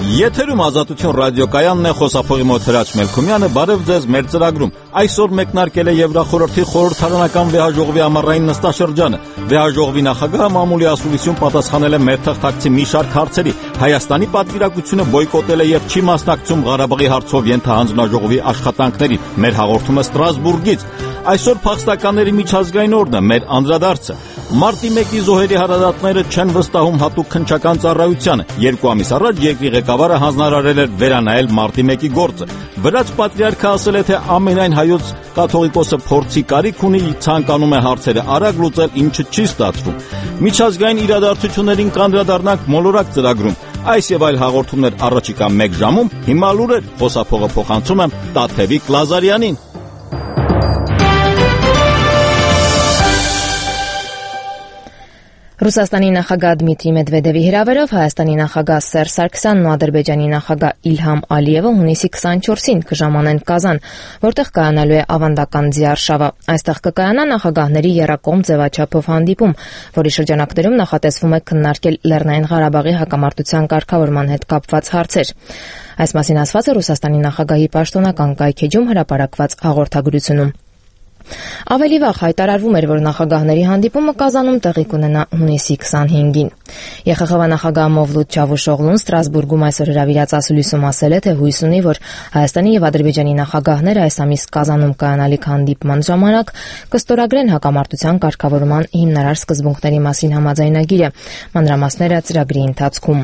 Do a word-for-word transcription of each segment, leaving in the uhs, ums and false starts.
Եթերում Ազատություն ռադիոկայանն է, խոսափողի մոտ Հրաչ Մելքումյանը, բարև ձեզ մեր ծրագրում։ Այսօր մեկնարկել է Եվրախորհրդի խորհրդարանական վեհաժողովի ամառային նստաշրջանը։ Վեհաժողովի նախագահը մամուլի ասուլիսյուն պատասխանել է մեր թղթակցի մի շարք հարցերի։ Հայաստանի պատվիրակությունը բոյկոտել է եւ չի մասնակցում Ղարաբաղի հարցով ենթահանձնաժողովի աշխատանքներին։ Մեր հաղորդումը Ստրասբուրգից։ Այսօր փախստականների միջազգային օրն է, մեր անդրադարձը։ Մարտի մեկի զոհերի հարազատները չեն վստահում հատուկ քննչական ծառայությանը։ Երկու ամիս առաջ երկրի ղեկավարը հանձնարարել էր վերանայել մարտի մեկի գործը։ Վրաց պատրիարքը ասել է, թե ամենայն հայոց կաթողիկոսը փորձի կարիք ունի, ցանկանում է հարցերը արագ լուծել, ինչը չի ստացվում։ Միջազգային իրադարձություններին կանդրադառնանք մոլորակ ծրագրում։ Այս եւ այլ հաղորդումներ առաջիկա մեկ ժամում։ Հիմա լուրեր, խոսափողը փոխանցում եմ Տաթևիկ Լազարյանին։ Ռուսաստանի նախագահ Դմիտրի Մեդվեդևի հրավերով Հայաստանի նախագահ Սերժ Սարգսյանն ու Ադրբեջանի նախագահ Իլհամ Ալիևը հունիսի քսանչորսին կժամանեն Կազան, որտեղ կայանալու է ավանդական ձիարշավը։ Այստեղ կկայանա նախագահների եռակողմ ձևաչափով հանդիպում, որի շրջանակներում նախատեսվում է քննարկել Լեռնային Ղարաբաղի հակամարտության կարգավորման հետ կապված հարցեր։ Այս մասին ասված է Ռուսաստանի նախագահի պաշտոնական կայքեջում հրապարակված հաղորդագրությունում։ Ավելի վաղ հայտարարվում էր, որ նախագահների հանդիպումը Կազանում տեղի կունենա հունիսի քսանհինգին։ Է Խ Խ Վ նախագահ Մովլութ Չավուշօղլուն Ստրասբուրգում այսօր հրավիրած ասուլիսում ասել է, թե հույս ունի, որ Հայաստանի եւ Ադրբեջանի նախագահները այս ամիս Կազանում կայանալիք հանդիպման ժամանակ կստորագրեն հակամարտության կարգավորման հիմնարար սկզբունքների մասին համաձայնագիրը։ Մանրամասները ծրագրի ընթացքում։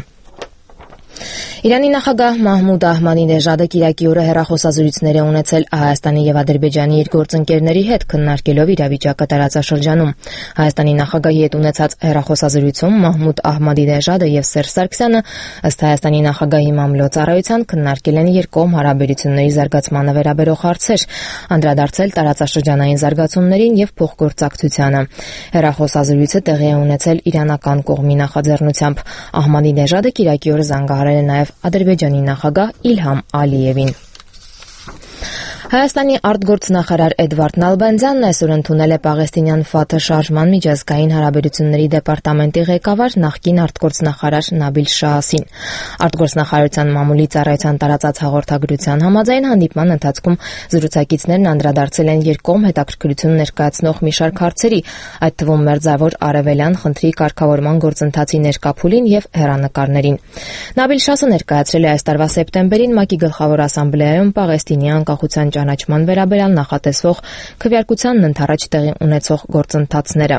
Իրանի նախագահ Մահմուդ Ահմադինեժադը կիրակի օրը հեռախոսազրույցներ է ունեցել Հայաստանի եւ Ադրբեջանի իր գործընկերների հետ, քննարկելով իրավիճակը տարածաշրջանում։ Հայաստանի նախագահի հետ ունեցած հեռախոսազրույցում Մահմուդ Ահմադինեժադը եւ Սերժ Սարգսյանը ըստ Հայաստանի նախագահի մամլոյցարայության քննարկել են երկկողմ հարաբերությունների զարգացմանը վերաբերող հարցեր, անդրադարձել տարածաշրջանային զարգացումներին եւ փոխգործակցությանը։ Հեռախոսազրույցը տեղի է ունեցել իրանական կողմի նախաձեռնությամբ։ Ահմադինեժադը կիրակի օրը զանգահարել է նաեւ Ադրբեջանի նախագահ Իլհամ Ալիևին։ Հայաստանի արտգործնախարար Էդվարդ Նալբանդյանն այսօր ընդունել է Պաղեստինյան ՖԱԹՀ շարժման միջազգային հարաբերությունների դեպարտամենտի ղեկավար նախկին արտգործնախարար Նաբիլ Շահասին։ Արտգործնախարարության մամուլի ծառայության տարածած հաղորդագրության համաձայն հանդիպման ընթացքում զրուցակիցներն անդրադարձել են երկկողմ հետաքրքրություն ներկայացնող մի շարք հարցերի, այդ թվում Մերձավոր Արևելյան խնդրի կարգավորման գործընթացի ներկա փուլին եւ հեռանկարներին։ Նաբիլ Շահասը ներկայացրել է այս տարվա սեպտեմբերին ՄԱԿ-ի գլխավոր ասամբլեայում Պաղեստինի անկախության ճանաչման վերաբերյալ նախատեսվող քվեարկությանն ընդառաջ տեղի ունեցող գործընթացները։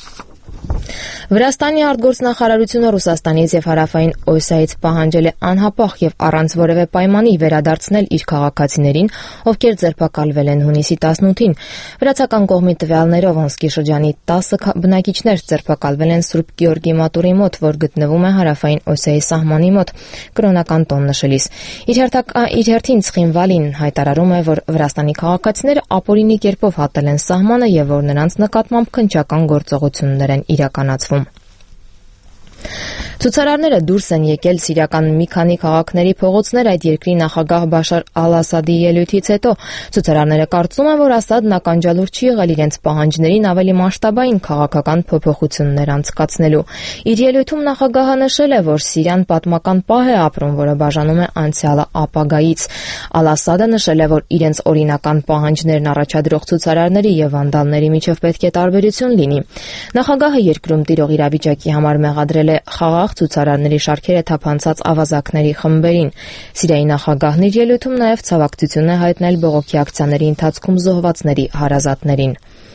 Վրաստանի արտգործնախարարությունը Ռուսաստանից եւ Հարավային Օսիայից պահանջել է անհապաղ եւ առանց որևէ պայմանի վերադարձնել իր քաղաքացիներին, ովքեր ձերբակալվել են հունիսի տասնութին։ Վրացական կողմի տվյալներով Օնսկի շրջանի տասը բնակիչներ ձերբակալվել են Սուրբ Գեորգի մատուրի մոտ, որ գտնվում է Հարավային Օսիայի սահմանի մոտ, կրոնական տոն նշելիս։ Իր հերթին Ցխինվալին հայտարարում է, որ Վրաստանի քաղաքացիները ապօրինի կերպով հատել են սահմանը եւ որ նրանց նկատմամբ քննչական գործողություններ են իրականացվում։ Ցուցարարները դուրս են եկել սիրիական մի քանի քաղաքների փողոցներ այդ երկրի նախագահ Բաշար Ալ-Ասադի ելույթից հետո։ Ցուցարարները կարծում են, որ Ասադն ականջալուր չի եղել իրենց պահանջներին ավելի մասշտաբային քաղաքական փոփոխություններ անցկացնելու։ Իր ելույթում նախագահը նշել է, որ Սիրիան պատմական պահ է ապրում, որը բաժանում է անցյալը ապագայից։ Ալ-Ասադը նշել է, որ իրենց օրինական պահանջներն առաջադրող ցուցարարների եւ վանդալների միջև պետք է տարբերություն լինի։ Նախագահը երկրում տիրող իրավիճակի համար մեղադրել է խաղաղ ցուցարարների շարքերը թափանցած ավազակների խմբերին։ Սիրիայի նախագահն իր ելույթում նաև ցավակցություն է հայտնել բողոքի ակցիաների ընթացքում զոհվածների հարազատներին։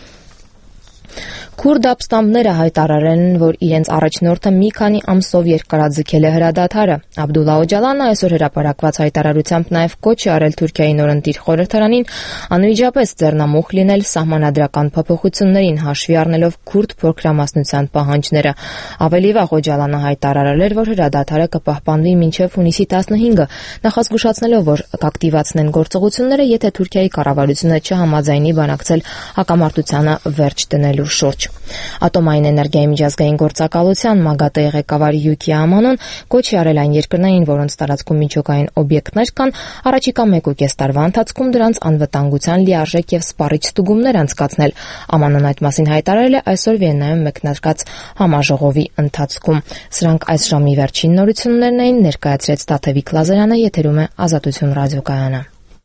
Քուրդ ապստամբները հայտարարել են, որ իրենց առաջնորդը մի քանի ամսով երկարաձգել է հրադադարը։ Աբդուլլա Օջալանը այսօր հրապարակված հայտարարությամբ նաև կոչ է արել Թուրքիայի նորընտիր խորհրդարանին անմիջապես ձեռնամուխ լինել սահմանադրական փոփոխություններին, հաշվի առնելով քուրդ փոքրամասնության պահանջները։ Ավելի վաղ Օջալանը հայտարարել էր, որ հրադադարը կպահպանվի մինչև հունիսի տասնհինգը, նախազգուշացնելով, որ կակտիվացնեն գործողությունները, եթե Թուրքիայի կառավարությունը չհամաձայնի բանակցել հակամարտությանը վերջ դնելու շուրջ։ Ատոմային էներգիայի միջազգային գործակալության ՄԱԳԱՏԷ ղեկավար Յուկի Ամանոն կոչ է արել այն երկրներին, որոնց տարածքում միջուկային օբյեկտներ կան, առաջիկա մեկ ու կես տարվա ընթացքում դրանց անվտանգության լիարժեք եւ սպառիչ ստուգումներ անցկացնել։ Ամանոն այդ մասին հայտարարել է այսօր Վիեննայում մեկնարկած համաժողովի ընթացքում։ Սրանք այս ժամի վերջին նորություններն էին, ներկայացրեց Տաթևիկ Լազարյանը, եթերում է Ազատություն ռադիոկայանը։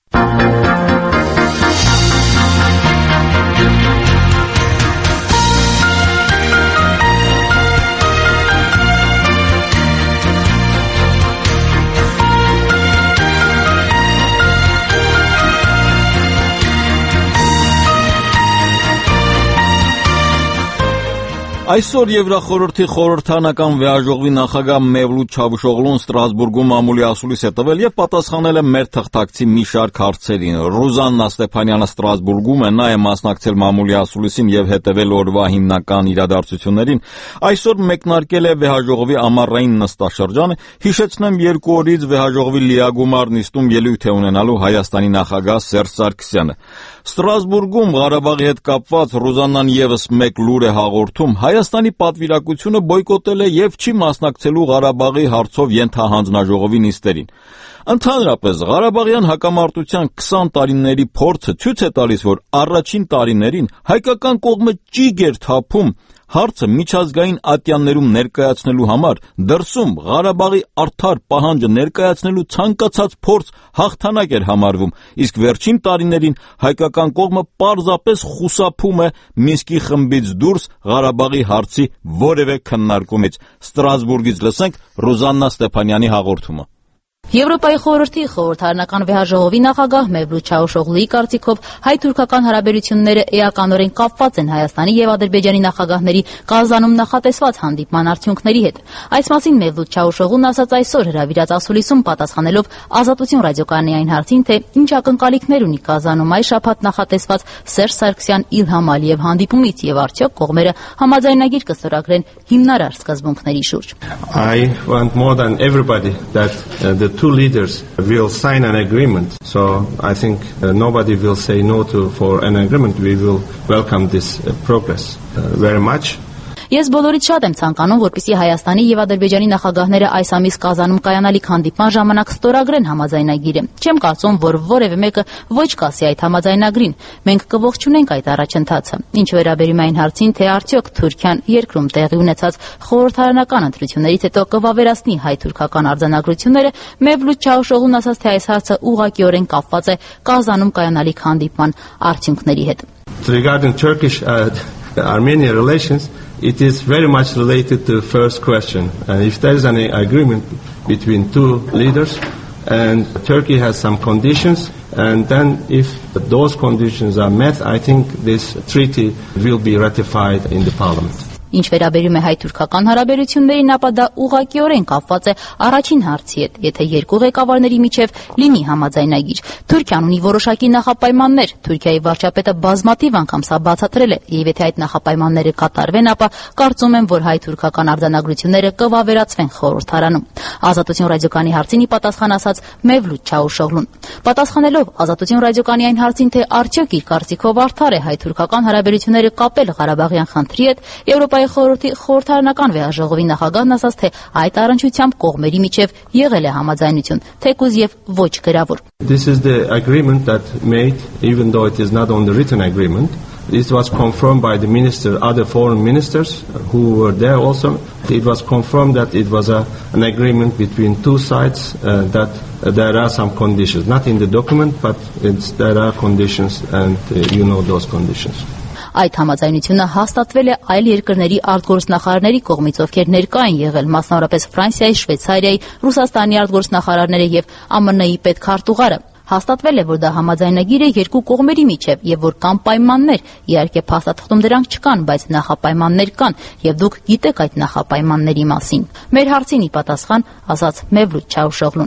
Այսօր Եվրախորհրդի խորհրդարանական վեհաժողովի նախագահ Մևլութ Չավուշօղլուն Ստրասբուրգում մամուլի ասուլիս է տվել եւ պատասխանել է մեր թղթակցի մի շարք հարցերին։ Ռուզաննա Ստեփանյանը Ստրասբուրգում է, նա է մասնակցել մամուլի ասուլիսին եւ հետեւել օրվա հիմնական իրադարձություններին։ Այսօր մեկնարկել է վեհաժողովի ամառային նստաշրջանը։ Հիշեցնեմ, երկու օրից վեհաժողովի լիագումար նիստում ելույթ է ունենալու Հայաստանի նախագահ Սերժ Սարգսյանը։ Ստրասբուրգում Ղարաբաղի հետ կապված Ռուզաննան եւս մեկ լուր է հաղորդում։ Հայաստանի պատվիրակությունը բոյկոտել է եւ չի մասնակցելու Ղարաբաղի հարցով ենթահանձնաժողովի նիստերին։ Ընդհանրապես Ղարաբաղյան հակամարտության քսան տարիների փորձը ցույց է տալիս, որ առաջին տարիներին հայկական կողմը ճիգ էր թափում հարցը միջազգային ատյաններում ներկայացնելու համար, դրսում Ղարաբաղի արդար պահանջը ներկայացնելու ցանկացած փորձ հաղթանակ էր համարվում, իսկ վերջին տարիներին հայկական կողմը պարզապես խուսափում է Մինսկի խմբից դուրս Ղարաբաղի հարցի որևէ քննարկումից։ Ստրասբուրգից լսենք Ռուզաննա Ստեփանյանի հաղորդումը։ Եվրոպայի խորհրդի խորհրդարանական վեհաժողովի նախագահ Մևլութ Չավուշօղլուի կարծիքով հայ-թուրքական հարաբերությունները էականորեն կապված են Հայաստանի եւ Ադրբեջանի նախագահների Կազանում նախատեսված հանդիպման արդյունքների հետ։ Այս մասին Մևլութ Չավուշօղլուն ասաց այսօր հրավիրած ասուլիսում պատասխանելով Ազատություն ռադիոկայանի այն հարցին, թե ինչ ակնկալիքներ ունի Կազանում այս շաբաթ նախատեսված Սերժ Սարգսյան-Իլհամ Ալիև հանդիպումից եւ արդյոք կողմերը համաձայնագիր կստորագրեն հիմնարար սկզբունքների շուրջ։ I want more than everybody that uh, the two leaders will sign an agreement. So I think uh, nobody will say no to for an agreement. We will welcome this uh, progress uh, very much. Ես բոլորից շատ եմ ցանկանում, որպեսզի Հայաստանի եւ Ադրբեջանի նախագահները այս ամիս Կազանում կայանալիք հանդիպման ժամանակ ստորագրեն համաձայնագիրը։ Չեմ կարծում, որ որևէ մեկը ոչ կասի այդ համաձայնագրին։ Մենք կողջունենք այդ առաջընթացը։ Ինչ վերաբերում է այն հարցին, թե արդյոք Թուրքիան երկրում տեղի ունեցած խորհրդարանական ընտրություններից հետո կվավերացնի հայ-թուրքական արձանագրությունները, Մևլութ Չավուշօղլուն ասաց, թե այս հարցը ուղղակիորեն կապված է Կազանում կայանալիք հանդիպման արդյունքների հետ։ Regarding Turkish uh, Armenian relations, it is very much related to the first question. And if there is any agreement between two leaders and Turkey has some conditions, and then if those conditions are met, I think this treaty will be ratified in the parliament. Ինչ վերաբերում է հայ-թուրքական հարաբերություններին, ապա դա ուղղակիորեն կապված է առաջին հարցի հետ, եթե երկու ղեկավարների միջև լինի համաձայնագիր։ Թուրքիան ունի որոշակի նախապայմաններ, Թուրքիայի վարչապետը բազմաթիվ անգամ սա բացատրել է, եւ եթե այդ նախապայմանները կատարվեն, ապա կարծում եմ, որ հայ-թուրքական արձանագրությունները կվավերացվեն խորհրդարանում։ Ազատություն ռադիոկայանի հարցին պատասխան ասաց Մևլութ Չավուշօղլուն։ Պատասխանելով Ազատություն ռադիոկայանի այն հարցին, թե արդյոք իր կարծիքով արդար է հայ-թուրքական հարաբերությունները կապել Ղարաբաղյան խնդրի հետ, Եվրոպայի խորհրդի խորհրդարանական վեհաժողովի նախագահն ասաց, թե այդ առնչությամբ կողմերի միջև եղել է համաձայնություն, թեկուզ եւ ոչ գրավոր։ This is the agreement that made, even though it is not on the written agreement. It was confirmed by the minister, other foreign ministers who were there also. It was confirmed that it was a, an agreement between two sides, uh, that uh, there are some conditions, not in the document, but it's, there are conditions, and uh, you know those conditions. Այդ համաձայնությունը հաստատվել է այլ երկրների արտգործնախարարների կողմից, ովքեր ներկա են եղել, մասնավորապես Ֆրանսիայի, Շվեյցարիայի, Ռուսաստանի արտգործնախարարները եւ ԱՄՆ-ի պետքարտուղարը։ Հաստատվել է, որ դա համաձայնագիր է երկու կողմերի միջև եւ որ կան պայմաններ, իհարկե փաստաթղթում դրանք չկան, բայց նախապայմաններ կան եւ դուք գիտեք այդ նախապայմանների մասին։ Մեր հարցին ի պատասխան ասաց Մևլութ Չավուշօղլուն։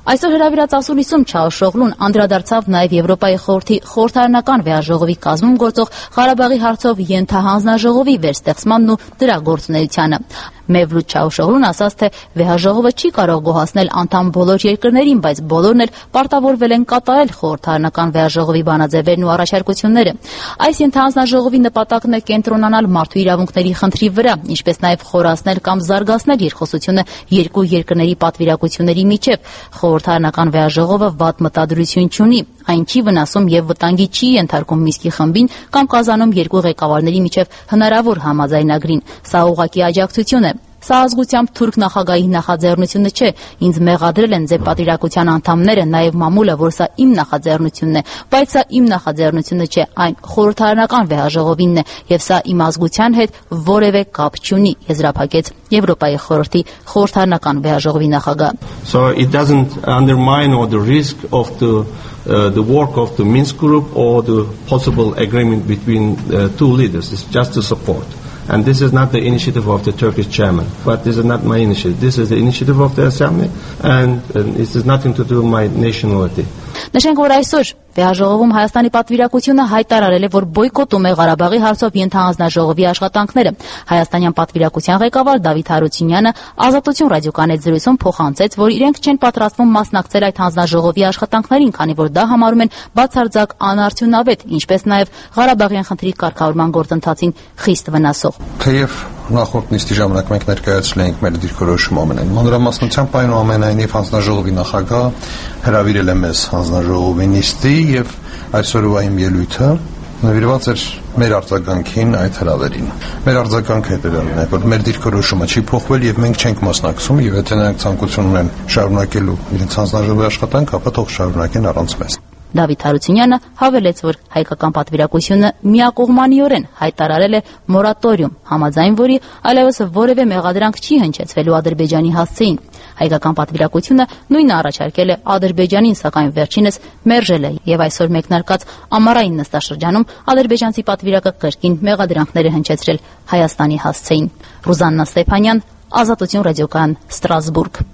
Այսօր հրավիրած ասուլիսում Չավուշօղլուն անդրադարձավ նաև Եվրոպայի խորհրդի խորհրդարանական վեհաժողովի կազմում գործող Ղարաբաղի հարցով ենթահանձնաժողովի վերստեղծմանն ու դրա գործունեությանը։ Մևլութ Չավուշօղլուն ասաց, թե վեհաժողովը չի կարող գոհացնել անդամ բոլոր երկրներին, բայց բոլորն էլ պարտավորվել են կատարել խորհրդարանական վեհաժողովի բանաձևերն ու առաջարկությունները։ Այս ենթահանձնաժողովի նպատակն է կենտրոնանալ մարդու իրավունքների խնդրի վրա, ինչպես նաև խորացնել կամ զարգացնել երկխոսությունը երկու երկրների պատվիրակությունների միջև։ Խորհրդարանական վեհաժողովը վատ մտադրություն չունի, այն չի վնասում եւ վտանգի չի ենթարկում Միսկի խմբին կամ կազանում երկու ղեկավարների միջև հնարավոր համաձայնագրին։ Սա ուղղակի աջակցություն է։ Սա ազգությամբ թուրք նախագահի նախաձեռնությունը չէ, ինձ մեղադրել են ձեր պատվիրակության անդամները, նաև մամուլը, որ սա իմ նախաձեռնությունն է, բայց սա իմ նախաձեռնությունը չէ, այն խորհրդարանական վեհաժողովինն է, եւ սա իմ ազգության հետ որևէ կապ չունի, եզրափակեց Եվրոպայի խորհրդի խորհրդարանական վեհաժողովի նախագահ։ So it doesn't undermine or the risk of the uh, the work of the Minsk group or the possible agreement between uh, two leaders. It's just to support. And this is not the initiative of the Turkish chairman, but this is not my initiative. This is the initiative of the assembly, and, and it has nothing to do with my nationality. Նշենք, որ այսօր վեհաժողովում Հայաստանի պատվիրակությունը հայտարարել է, որ բոյկոտում է Ղարաբաղի հարցով ենթահանձնաժողովի աշխատանքները։ Հայաստանյան պատվիրակության ղեկավար Դավիթ Հարությունյանը Ազատություն ռադիոկայանի հետ զրույցում փոխանցեց, որ իրենք չեն պատրաստվում մասնակցել այդ հանձնաժողովի աշխատանքներին, քանի որ դա համարում են բացարձակ անարդյունավետ, ինչպես նաև Ղարաբաղյան խնդրի կարգավորման գործընթացին խիստ վնասող։ Թեև նախորդ նիստի ժամանակ մենք ներկայացրել ենք մեր դիրքորոշումը ամենայն մանրամասնությամբ, այնուամենայնիվ հանձնաժողովի նախագահ հրավիրել է մեզ հանձնաժողովի նիստի եւ այսօրվա իմ ելույթը նվիրված էր մեր արձագանքին այդ հրավերին։ Մեր արձագանքը հետևյալն է, որ մեր դիրքորոշումը չի փոխվել եւ մենք չենք մասնակցում, եւ եթե նրանք ցանկություն ունեն շարունակելու իրենց հանձնաժողովի աշխատանքը, ապա թող շարունակեն առանց մեզ։ Դավիթ Հարությունյանը հավելեց, որ հայկական պատվիրակությունը միակողմանիորեն հայտարարել է մորատորիում, համաձայն որի այլևս որևէ մեղադրանք չի հնչեցվելու Ադրբեջանի հասցեին։ Հայկական պատվիրակությունը նույնը առաջարկել է Ադրբեջանին, սակայն վերջինս մերժել է եւ այսօր մեկնարկած ամառային նստաշրջանում ադրբեջանցի պատվիրակը կրկին մեղադրանքներ է հնչեցրել Հայաստանի հասցեին։ Ռուզաննա Ստեփանյան, Ազատություն ռադիոկայան, Ստրասբուրգ։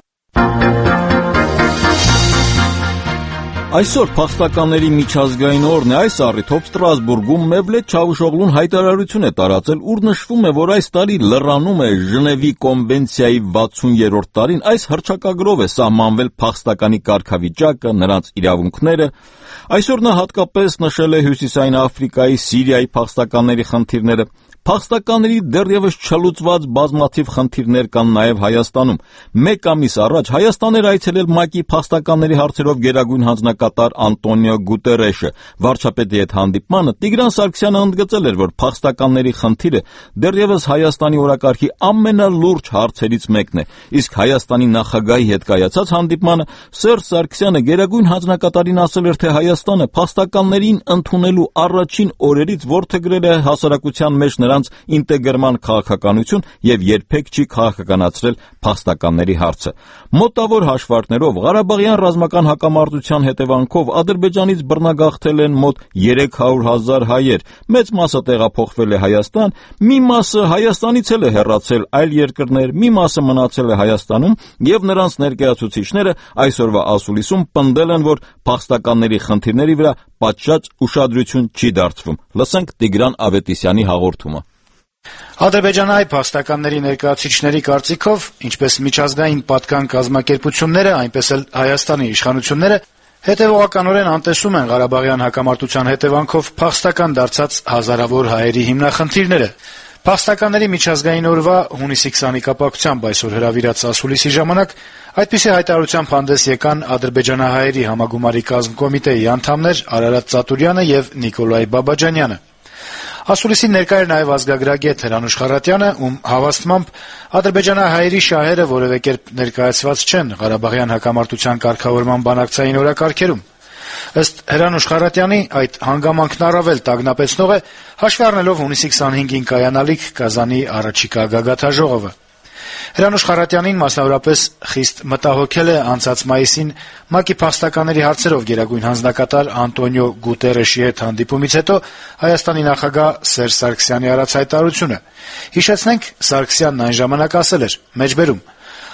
Այսօր փախստականների միջազգային օրն է, այս առիթով Ստրասբուրգում Մևլութ Չավուշօղլուն հայտարարություն է տարածել, ուր նշվում է, որ այս տարի լրանում է Ժնևի կոնվենցիայի վաթսուներորդ տարին, այս հռչակագրով է սահմանվել փախստականի կարգավիճակը, նրանց իրավունքները։ Այսօր նա հատկապես նշել է Հյուսիսային Աֆրիկայի, Սիրիայի փախստականների խնդիրները։ Փախստականների դեռևս չլուծված բազմաթիվ խնդիրներ կան նաև Հայաստանում։ Մեկ ամիս առաջ Հայաստան էր այցելել ՄԱԿ-ի փախստականների հարցերով գերագույն հանձնակատար Անտոնիո Գուտերեշը։ Վարչապետի հետ հանդիպմանը Տիգրան Սարգսյանը ընդգծել էր, որ փախստականների խնդիրը դեռևս Հայաստանի օրակարգի ամենալուրջ հարցերից մեկն է։ Իսկ Հայաստանի նախագահի հետ կայացած հանդիպմանը Սերժ Սարգսյանը գերագույն հանձնակատարին ասել էր, թե Հայաստանը փախստականներին ընդունելու առաջին օրերից որդեգրել է հասարակության մեջ նրանց ինտեգրման քաղաքականություն եւ երբեք չի քաղաքականացրել փախստականների հարցը։ Մոտավոր հաշվարկներով Ղարաբաղյան ռազմական հակամարտության հետևանքով Ադրբեջանից բռնագաղթել են մոտ երեք հարյուր հազար հայեր, մեծ մասը տեղափոխվել է Հայաստան, մի մասը Հայաստանից էլ է հեռացել այլ երկրներ, մի մասը մնացել է Հայաստանում եւ նրանց ներկայացուցիչները այսօրվա ասուլիսում պնդել են, որ փախստականների խնդիրների վրա պատշաճ ուշադրություն չի դարձվում։ Լսենք Տիգրան Ավետիսյանի հաղորդումը։ Ադրբեջանահայ փախստականների ներկայացուցիչների կարծիքով, ինչպես միջազգային պատկան կազմակերպությունները, այնպես էլ Հայաստանի իշխանությունները հետևողականորեն անտեսում են Ղարաբաղյան հակամարտության հետևանքով փախստական դարձած հազարավոր հայերի հիմնախնդիրները։ Փախստականների միջազգային օրվա հունիսի քսանի կապակցությամբ այսօր հրավիրած ասուլիսի ժամանակ այդպիսի հայտարարությամբ հանդես եկան ադրբեջանահայերի համագումարի կազմկոմիտեի անդամներ Արարատ Ծատուրյանը եւ Նիկոլայ Բաբաջանյանը։ Ասուլիսին ներկա էր նաև ազգագրագետ Հրանուշ Խառատյանը, ում հավաստմամբ ադրբեջանահայերի շահերը որևէ կերպ ներկայացված չեն Ղարաբաղյան հակամարտության կարգավորման բանակցային օրակարգերում։ Ըստ Հրանուշ Խառատյանի, այդ հանգամանքն առավել տագնապեցնող է, հաշվի առնելով հունիսի քսանհինգին կայանալիք Կազանի առաջիկա գագաթաժողովը։ Հրանուշ Խառատյանին մասնավորապես խիստ մտահոգել է անցած մայիսին ՄԱԿ-ի փախստականների հարցերով գերագույն հանձնակատար Անտոնիո Գուտերեշի հետ հանդիպումից հետո Հայաստանի նախագահ Սերժ Սարգսյանի արած հայտարարությունը։ Հիշեցնենք, Սարգսյանն այն ժամանակ ասել էր. «Մեջբերում,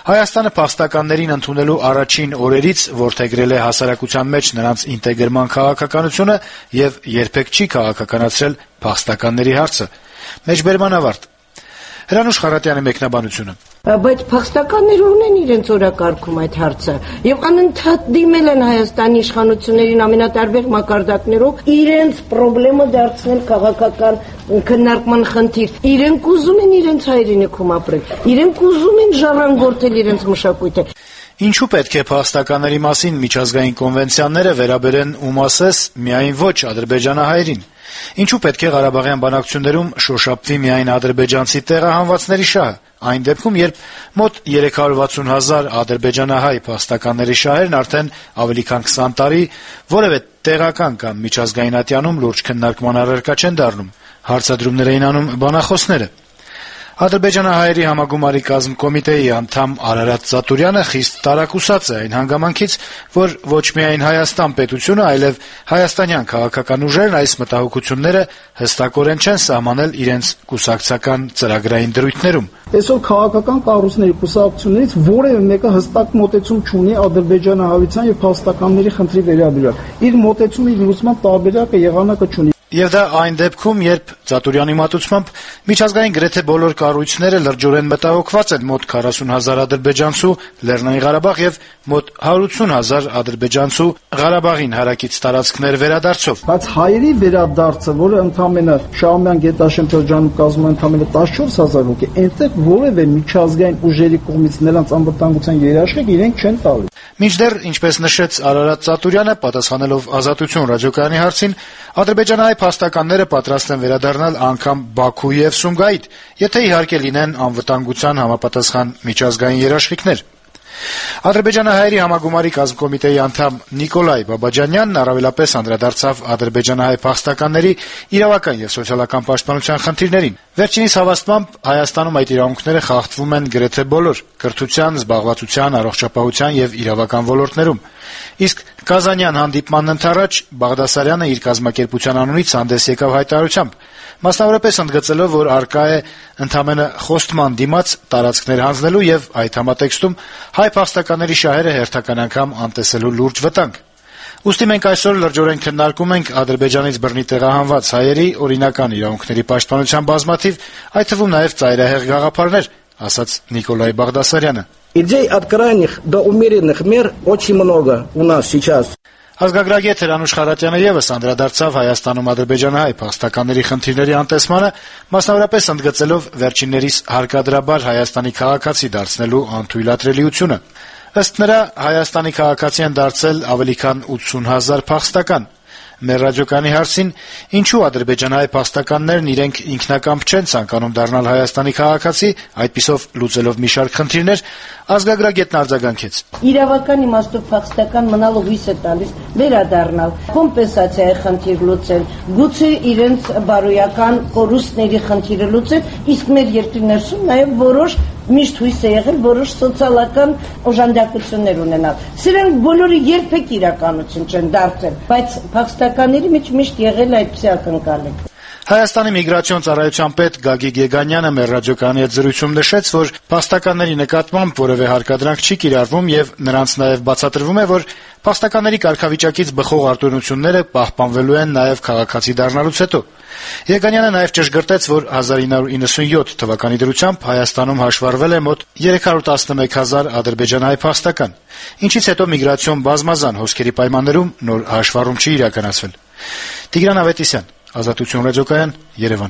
Հայաստանը փախստականներին ընդունելու առաջին օրերից որդեգրել է հասարակության մեջ նրանց ինտեգրման քաղաքականությունը եւ երբեք չի քաղաքականացրել փախստականների հարցը։ Մեջբերման ավարտ։ Հրանուշ Խարատյանի մեկնաբանությունը։ Բայց փախստականները ունեն իրենց օրակարգում այդ հարցը եւ անընդհատ դիմել են Հայաստանի իշխանություններին ամենատարբեր մակարդակներով իրենց խնդրեմը դարձնել քաղաքական քննարկման խնդիր։ Իրենք ուզում են իրենց հայրենիքում ապրել, իրենք ուզում են ժառանգորդել իրենց մշակույթը։ Ինչու պետք է փախստականների մասին միջազգային կոնվենցիաները վերաբերեն ում ասես միայն ոչ ադրբեջանահայերին։ Ինչու պետք է Ղարաբաղյան բանակցություններում շոշափվի միայն ադրբեջանցի տեղահանվածների շահը, այն դեպքում, երբ մոտ երեք հարյուր վաթսուն հազար ադրբեջանահայ փախստականների շահերն արդեն ավելի քան քսան տարի որևէ տեղական կամ միջազգային ատյանում լուրջ քննարկման առարկա չեն դառնում, հարցադրումներ էին անում բանախոսները։ Ադրբեջանահայերի համագումարի կազմկոմիտեի անդամ Արարատ Ծատուրյանը խիստ տարակուսած է այն հանգամանքից, որ ոչ միայն Հայաստան պետությունը, այլև հայաստանյան քաղաքական ուժերն այս մտահոգությունները հստակորեն չեն սահմանել իրենց կուսակցական ծրագրային դրույթներում։ Այսօր քաղաքական կառույցների կուսակցություններից որևէ մեկը հստակ մոտեցում չունի ադրբեջանահայության եւ փախստականների խնդրի վերաբերյալ։ Իր մոտեցումի լուծման տարբերակը եղանակը չունի։ Եվ դա այն դեպքում, երբ Ծատուրյանի մատուցմամբ միջազգային գրեթե բոլոր կառույցները լրջորեն մտահոգված են մոտ քառասուն հազար ադրբեջանցու Լեռնային Ղարաբաղ եւ մոտ հարյուր ութսուն հազար ադրբեջանցու Ղարաբաղին հարակից տարածքներ վերադարձով։ Բայց հայերի վերադարձը, որը ընդամենը Շահումյան գետաշեն շրջանում կազմում է ընդամենը տասնչորս հազար հոգի, այնտեղ որևէ միջազգային ուժերի կողմից նրանց անվտանգության երաշխիք իրենք չեն տալու։ Մինչդեռ, ինչպես նշեց Արարատ Ծատուրյանը, պատասխանելով Ազատություն ռադիոկայանի հարցին, ադրբեջանահայ փախստականները պատրաստ են վերադառնալ անգամ Բաքու եւ Սումգայիթ, եթե իհարկե լինեն անվտանգության համապատասխան միջազգային երաշխիքներ։ Ադրբեջանահայերի համագումարի կազմկոմիտեի անդամ Նիկոլայ Բաբաջանյանն առավելապես անդրադարձավ ադրբեջանահայ փախստականների իրավական եւ սոցիալական պաշտպանության խնդիրներին։ Վերջինիս հավաստմամբ Հայաստանում այդ իրավունքները խախտվում են գրեթե բոլոր կրթության, զբաղվածության, առողջապահության եւ իրավական ոլորտներում։ Իսկ Կազանյան հանդիպմանն ընդառաջ Բաղդասարյանը իր կազմակերպության անունից հանդես եկավ հայտարարությամբ, մասնավորապես ընդգծելով, որ առկա է ընդամենը խոստման դիմաց տարածքներ հանձնելու եւ այդ համատեքստում հայ փախստականների շահերը հերթական անգամ անտեսելու լուրջ վտանգ։ Ուստի մենք այսօր լրջորեն քննարկում ենք Ադրբեջանից բռնի տեղահանված հայերի օրինական իրավունքների պաշտպանության բազմաթիվ, այդ թվում նաեւ ծայրահեղ գաղափարներ, ասաց Նիկոլայ Բաղդասարյանը։ Идей от крайних до умеренных мер очень много у нас сейчас. Ազգագրագետ Հրանուշ Խարատյանը եւս անդրադարձավ Հայաստանում ադրբեջանահայ փախստականների խնդիրների անտեսմանը, մասնավորապես ընդգծելով վերջիններիս հարկադրաբար Հայաստանի քաղաքացի դարձնելու անթույլատրելիությունը։ Ըստ նրա, Հայաստանի քաղաքացի են դարձել ավելի քան ութսուն հազար փախստական։ Մեր ռադիոկայանի հարցին, ինչու ադրբեջանահայ փախստականներն իրենք ինքնակամք չեն ցանկանում դառնալ Հայաստանի քաղաքացի, այդպիսով լուծելով մի շարք խնդիրներ, ազգագրագետն արձագանքեց. Իրավական իմաստով փախստական մնալու հույս է տալիս վերադառնալ, կոմպենսացիայի խնդիր լուծել, գուցե իրենց բարոյական կորուստների խնդիրը լուծել, իսկ մեր երկրի ներսում նաև որոշ միշտ հույս է եղել որոշ սոցիալական օժանդակություններ ունենալ։ Սրանք բոլորը երբեք իրականություն չեն դարձել, բայց փախստականների մեջ միշտ եղել է այդպիսի ակնկալիք։ Հայաստանի միգրացիոն ծառայության պետ Գագիկ Եգանյանը մեր ռադիոկայանի հետ զրույցում նշեց, որ փախստականների նկատմամբ որևէ հարկադրանք չի կիրառվում եւ նրանց նաեւ բացատրվում է, որ փախստականների կարգավիճակից բխող արտոնությունները պահպանվելու են նաեւ քաղաքացի դառնալուց հետո։ Եգանյանը նաեւ ճշգրտեց, որ հազար ինը հարյուր իննսունյոթ թվականի դրությամբ Հայաստանում հաշվառվել է մոտ երեք հարյուր տասնմեկ հազար ադրբեջանահայ փախստական, ինչից հետո միգրացիոն բազմազան հոսքերի պայմաններում նոր հաշվառում չի իրականացվել։ Տիգրան Ավետիսյան, Ազատություն ռադիոկայան, Երևան։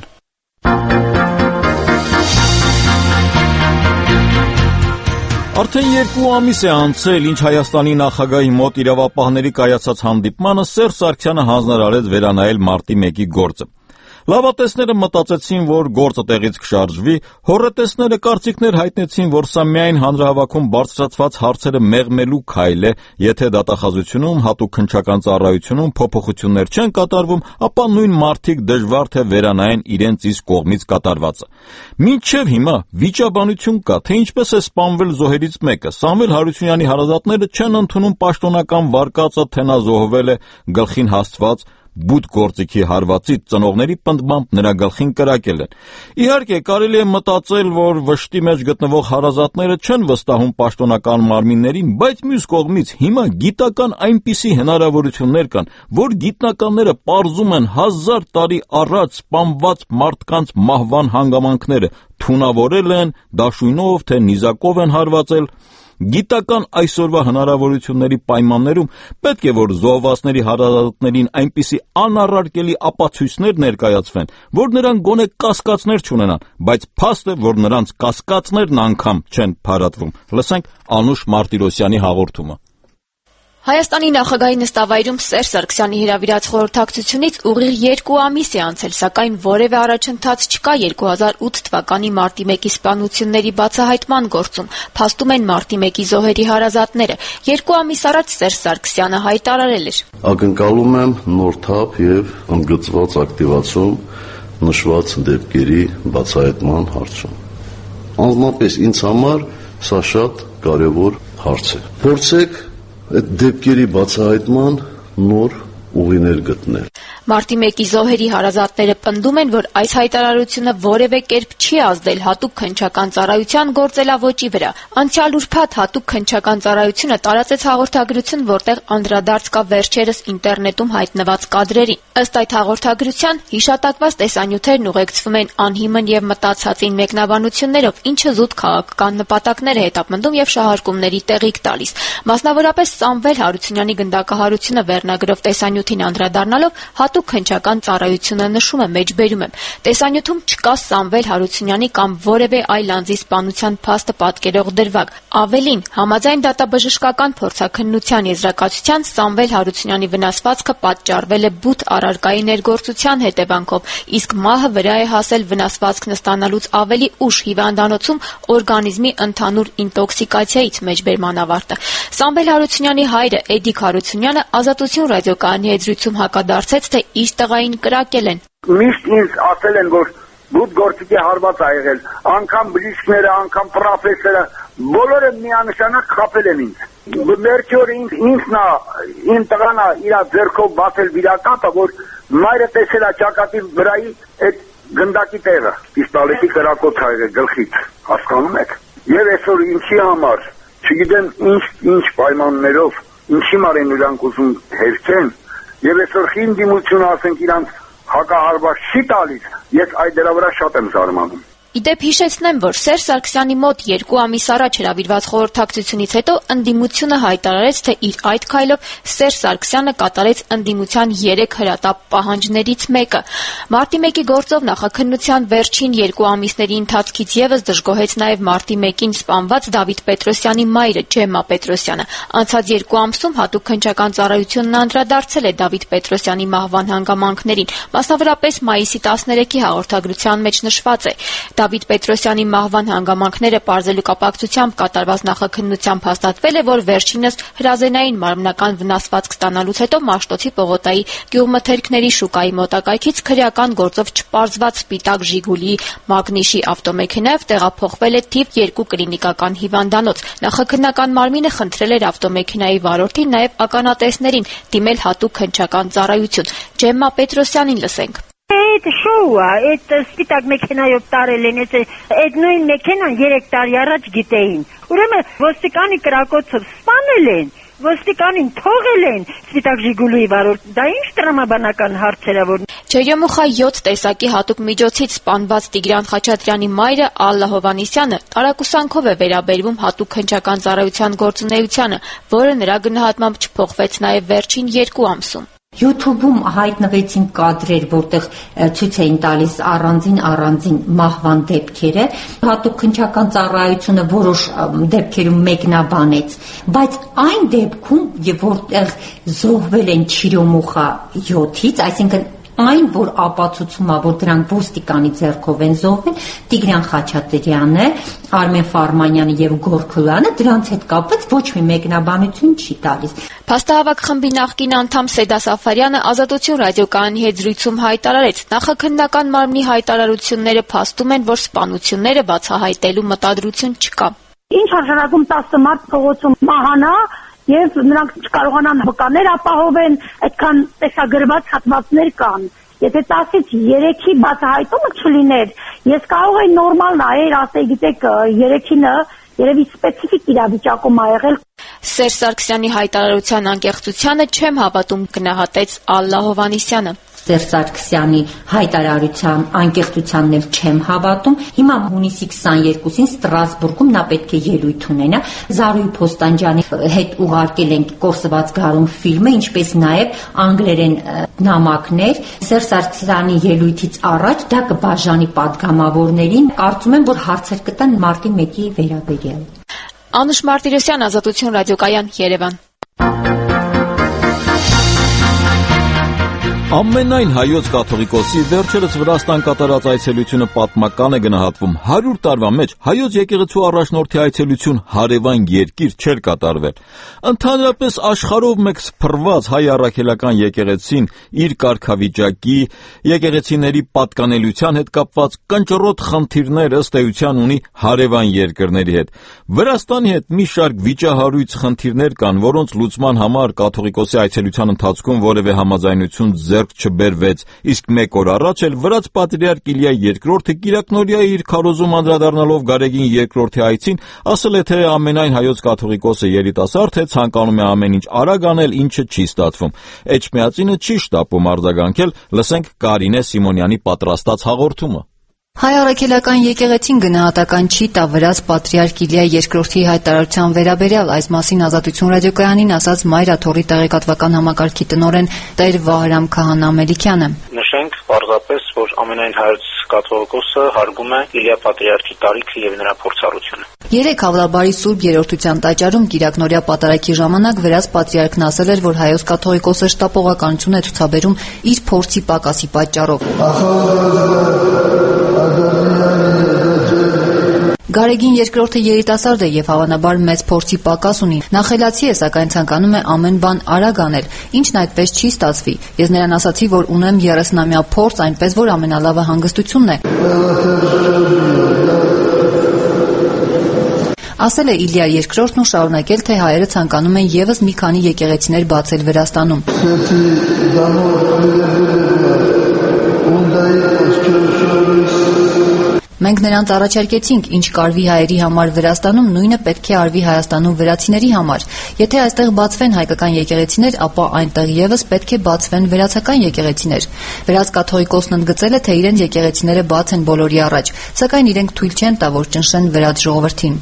Արդեն երկու ամիս է անցել, ինչ Հայաստանի նախագահի մոտ իրավապահների կայացած հանդիպմանը Սերժ Սարգսյանը հանձնարարեց վերանայել մարտի մեկի գործը։ Լավատեսները մտածեցին, որ գործը տեղից կշարժվի, հոռետեսները կարծիքներ հայտնեցին, որ սա միայն հանրահավաքում բարձրացված հարցերը մեղմելու քայլ է, եթե դատախազությունում, հատուկ քննչական ծառայությունում փոփոխություններ չեն կատարվում, ապա նույն մարդիկ դժվար թե վերանայեն իրենց իսկ կողմից կատարվածը։ Մինչև հիմա վիճաբանություն կա, թե ինչպես է սպանվել զոհերից մեկը։ Սամվել Հարությունյանի հարազատները չեն ընդունում պաշտոնական վարկածը, թե նա զոհվել է գլխին հասցված բութ գործիքի հարվածից ծնողների պնդմամբ նրա գլխին կրակել են։ Իհարկե, կարելի է մտածել, որ վշտի մեջ գտնվող հարազատները չեն վստահում պաշտոնական մարմիններին, բայց մյուս կողմից հիմա գիտական այնպիսի հնարավորություններ կան, որ գիտնականները պարզում են հազար տարի առաջ սպանված մարդկանց մահվան հանգամանքները, թունավորել են, դաշույնով թե նիզակով են հարվածել։ Գիտական այսօրվա հնարավորությունների պայմաններում պետք է որ զոհվածների հարազատներին այնպիսի անառարկելի ապացույցներ ներկայացվեն, որ նրանք գոնե կասկածներ չունենան, բայց փաստ է, որ նրանց կասկածներն անգամ չեն փարատվում։ Լսենք Անուշ Մարտիրոսյանի հաղորդումը։ Հայաստանի նախագահի նստավայրում Սերժ Սարգսյանի հրավիրած խորհրդակցությունից ուղիղ երկու ամիս է անցել, սակայն որևէ առաջընթաց չկա երկու հազար ութ թվականի մարտի մեկի սպանությունների բացահայտման գործում, փաստում են մարտի մեկի զոհերի հարազատները։ Երկու ամիս առաջ Սերժ Սարգսյանը հայտարարել էր. Ակնկալում եմ նոր թափ եւ ընդգծված ակտիվացում նշված դեպքերի բացահայտման հարցում։ Անձնապես ինձ համար սա շատ կարևոր հարց է։ Փորձեք այդ դեպքերի բացահայտման նոր ուղիներ գտնել։ Մարտի մեկի զոհերի հարազատները պնդում են, որ այս հայտարարությունը որևէ կերպ չի ազդել հատուկ քննչական ծառայության գործելավոճի վրա։ Անցյալ ուրբաթ հատուկ քննչական ծառայությունը տարածեց հաղորդագրություն, որտեղ անդրադարձ կա վերջերս ինտերնետում հայտնված կադրերին։ Ըստ այդ հաղորդագրության հիշատակված տեսանյութերն ուղեկցվում են անհիմն եւ մտածածին մեկնաբանություններով, ինչը զուտ քաղաքական նպատակներ է հետապնդում եւ շահարկումների տեղիք տալիս։ Մասնավորապես Սամվել Հարությունյանի գնդակահարությունը վերնագրով տեսանյութին անդրադառնալով հատուկ քննչական ծառայությունը նշում է, մեջբերում եմ. տեսանյութում չկա Սամվել Հարությունյանի կամ որևէ այլ անձի սպանության փաստը պատկերող դրվագ։ Ավելին, համաձայն դատաբժշկական փորձաքննության եզրակացության Սամվել Հարությունյանի վնասվածքը պատճառվել է բութ առարկայի ներգործության հետևանքով, իսկ մահը վրա է հասել վնասվածքն ստանալուց ավելի ուշ հիվանդանոցում օրգանիզմի ընդհանուր ինտոքսիկացիայից, մեջբերման ավարտը։ Սամվել Հարությունյանի հայրը Էդիկ Հարությունյանը Ազատություն ռադիոկայանի հետ զրույցում հակադարձեց, թե իր տղային կրակել են։ Միշտ ինձ ասել են, որ բութ գործիքի հարված ա եղել, անգամ բժիշկները, անգամ պրոֆեսորը, բոլորը միանշանակ խաբել են ինձ։ Վերջի օրը ինձն ա, իմ տղան ա իր ձեռքով բացել վիրակապը, որ մայրը տեսել ա ճակատի վրայի այդ գնդակի տեղը, պիստոլետի կրակոց ա եղել գլխից, հասկանում եք։ Եվ այսօր ինչի համար, չգիտեմ ինչ ինչ պայմաններով, ինչի համար են նրանք ուզում հերքեն, եւ այսօր խին դիմություն ասենք իրանց հակահարված չի տալիս, ես այդ դրա վրա շատ եմ զարմանում։ Իդեպ հիշեցնեմ, որ Սերժ Սարգսյանի մոտ երկու ամիս առաջ հրավիրված խորհրդակցությունից հետո ընդդիմությունը հայտարարեց, թե իր այդ քայլով Սերժ Սարգսյանը կատարեց ընդդիմության երեք հրատապ պահանջներից մեկը։ Մարտի մեկի գործով նախաքննության վերջին երկու ամիսների ընթացքից եւս դժգոհեց նաեւ մարտի մեկին սպանված Դավիթ Պետրոսյանի մայրը Ջեմմա Պետրոսյանը։ Անցած երկու ամսում հատուկ քննչական ծառայությունն անդրադարձել է Դավիթ Պետրոսյանի մահվան հանգամանքներին, մասնավորապես մայիսի տասներեքի հաղորդագրության մեջ նշված է. Դավիթ Պետրոսյանի մահվան հանգամանքները պարզելու կապակցությամբ կատարված նախաքննությամբ հաստատվել է, որ վերջինս հրազենային մարմնական վնասվածք ստանալուց հետո Մաշտոցի Պողոտայի գյուղմթերքների շուկայի մոտակայքից քրեական գործով չպարզված սպիտակ Ժիգուլի մագնիշի ավտոմեքենայով տեղափոխվել է թիվ երկու կլինիկական հիվանդանոց։ Նախաքննական մարմինը խնդրել էր ավտոմեքենայի վարորդին, նաև ականատեսներին դիմել հատուկ քննչական ծառայություն։ Ջեմմա Պետրոսյանին լսենք։ Այդ շոուը, այդ սպիտակ մեքենայով տարել են, այդ նույն մեքենան երեք տարի առաջ գիտեին։ Ուրեմն ոստիկանի կրակոցով սպանել են, ոստիկանին թողել են սպիտակ Ժիգուլիի վարորդ։ Դա ինչ տրամաբանական հարցեր է, որ Ջերեմուխա յոթ տեսակի հատուկ միջոցից սպանված Տիգրան Խաչատրյանի մայրը Ալլա Հովհաննիսյանը տարակուսանքով է վերաբերվում հատուկ քննչական ծառայության գործունեությանը, որը նրա գնահատմամբ չփոխվեց նաև վերջին երկու ամսում։ YouTube-ում հայտնվեցին կադրեր, որտեղ ցույց էին տալիս առանձին առանձին մահվան դեպքերը։ Հատուկ քննչական ծառայությունը որոշ դեպքերում մեկնաբանեց, բայց այն դեպքում, որտեղ զոհվել են Չիրոմուխա յոթից, այսինքն այն, որ ապացուցում է, որ դրանք ոստիկանի ձեռքով են զոհվել, Տիգրան Խաչատրյանը, Արմեն Ֆարմանյանը եւ Գորգոյանը դրանց հետ կապված ոչ մի մեկնաբանություն չի տալիս։ Փաստահավաք խմբի նախկին անդամ Սեդա Սաֆարյանը Ազատություն ռադիոկայանի հետ զրույցում հայտարարեց. նախաքննական մարմնի հայտարարությունները փաստում են, որ սպանությունները բացահայտելու մտադրություն չկա։ Ինչ արժանանում տասը մարդ փողոցում մահանա, եւ նրանք չկարողանան վկաներ ապահովեն, այդքան տեսագրված հատվածներ կան։ Եթե տասից երեքի բացահայտումը չլիներ, ես կարող եմ նորմալ նայել, ասել, գիտեք, երեքինը երևի սպეციფიկ իրավիճակում ա եղել։ Սերժ Սարգսյանի հայտարարության անկեղծությանը չեմ հավատում, գնահատեց Ալլա Հովհաննիսյանը։ Սերժ Սարգսյանի հայտարարության անկեղծությանն էլ չեմ հավատում։ Հիմա հունիսի քսաներկուսին Ստրասբուրգում նա պետք է ելույթ ունենա։ Զարուհի Փոստանջյանի հետ ուղարկել են Կորսված գարուն ֆիլմը, ինչպես նաև անգլերեն նամակներ։ Սերժ Սարգսյանի ելույթից առաջ դա կբաժանի պատգամավորներին։ Կարծում եմ, որ հարցեր կտան մարտի մեկի վերաբերյալ։ Անուշ Մարտիրոսյան, Ազատություն ռադիոկայան, Երևան։ Ամենայն հայոց կաթողիկոսի վերջերս Վրաստան կատարած այցելությունը պատմական է գնահատվում։ հարյուր տարվա մեջ հայոց եկեղեցու առաջնորդի այցելություն հարևան երկիր չէր կատարվել։ Ընդհանրապես աշխարհով մեկ սփռված հայ առաքելական եկեղեցին իր կարգավիճակի, եկեղեցիների պատկանելիության հետ կապված կնճռոտ խնդիրներ ըստ էության ունի հարևան երկրների հետ։ Վրաստանի հետ մի շարք վիճահարույց խնդիրներ կան, որոնց լուծման համար կաթողիկոսի այցելության ընթացքում որևէ համաձայնություն ձեռք չբերվեց, իսկ մեկ օր առաջ էլ վրաց պատրիարք Իլիա երկրորդը Կիրակնորիայի իր քարոզում անդրադառնալով Գարեգին երկրորդի այցին ասել է, թե ամենայն հայոց կաթողիկոսը երիտասարդ է, ցանկանում է ամեն ինչ արագ անել, ինչը չի ստացվում։ Էջմիածինը չի շտապում արձագանքել, լսենք Կարինե Սիմոնյանի պատրաստած հաղորդումը։ Հայ առաքելական եկեղեցին գնահատական չի տա վրաց պատրիարք Իլիա երկրորդի հայտարարության վերաբերյալ, այս մասին Ազատություն ռադիոկայանին ասաց Մայրաթորի տեղեկատվական համակարգի տնօրեն Տեր Վահրամ Քահանա Մելիքյանը։ Նշենք պարզապես, որ ամենայն հայոց կաթողիկոսը հարգում է Իլիա պատրիարքի տարիքը եւ նրա փորձառությունը։ Երեք Հավլաբարի Սուրբ Երրորդության տաճարում Կիրակնորիա պատարագի ժամանակ վրաց պատրիարքն ասել էր, որ հայոց կաթողիկոսը շտապողականություն է ցուցաբերում իր փորձի պակասի պատճառով։ Գարեգին երկրորդը երիտասարդ է եւ հավանաբար մեծ փորձի պակաս ունի։ Նա խելացի է, սակայն ցանկանում է ամեն բան արագ անել, ինչն այդպես չի ստացվի։ Ես նրան ասացի, որ ունեմ երեսնամյա փորձ, այնպես որ ամենալավը հանգստությունն է։ Ասել է Իլիա երկրորդն ու շարունակել, թե հայերը ցանկանում են եւս մի քանի եկեղեցիներ բացել Վրաստանում։ Մենք նրանց առաջարկեցինք, ինչ կարվի հայերի համար Վրաստանում, նույնը պետք է արվի Հայաստանում վրացիների համար։ Եթե այստեղ բացվեն հայկական եկեղեցիներ, ապա այնտեղ եւս պետք է բացվեն վրացական եկեղեցիներ։ Վրաց կաթողիկոսն ընդգծել է, թե իրենց եկեղեցիները բաց են բոլորի առաջ, սակայն իրենք թույլ չեն տա, որ ճնշեն վրաց ժողովրդին։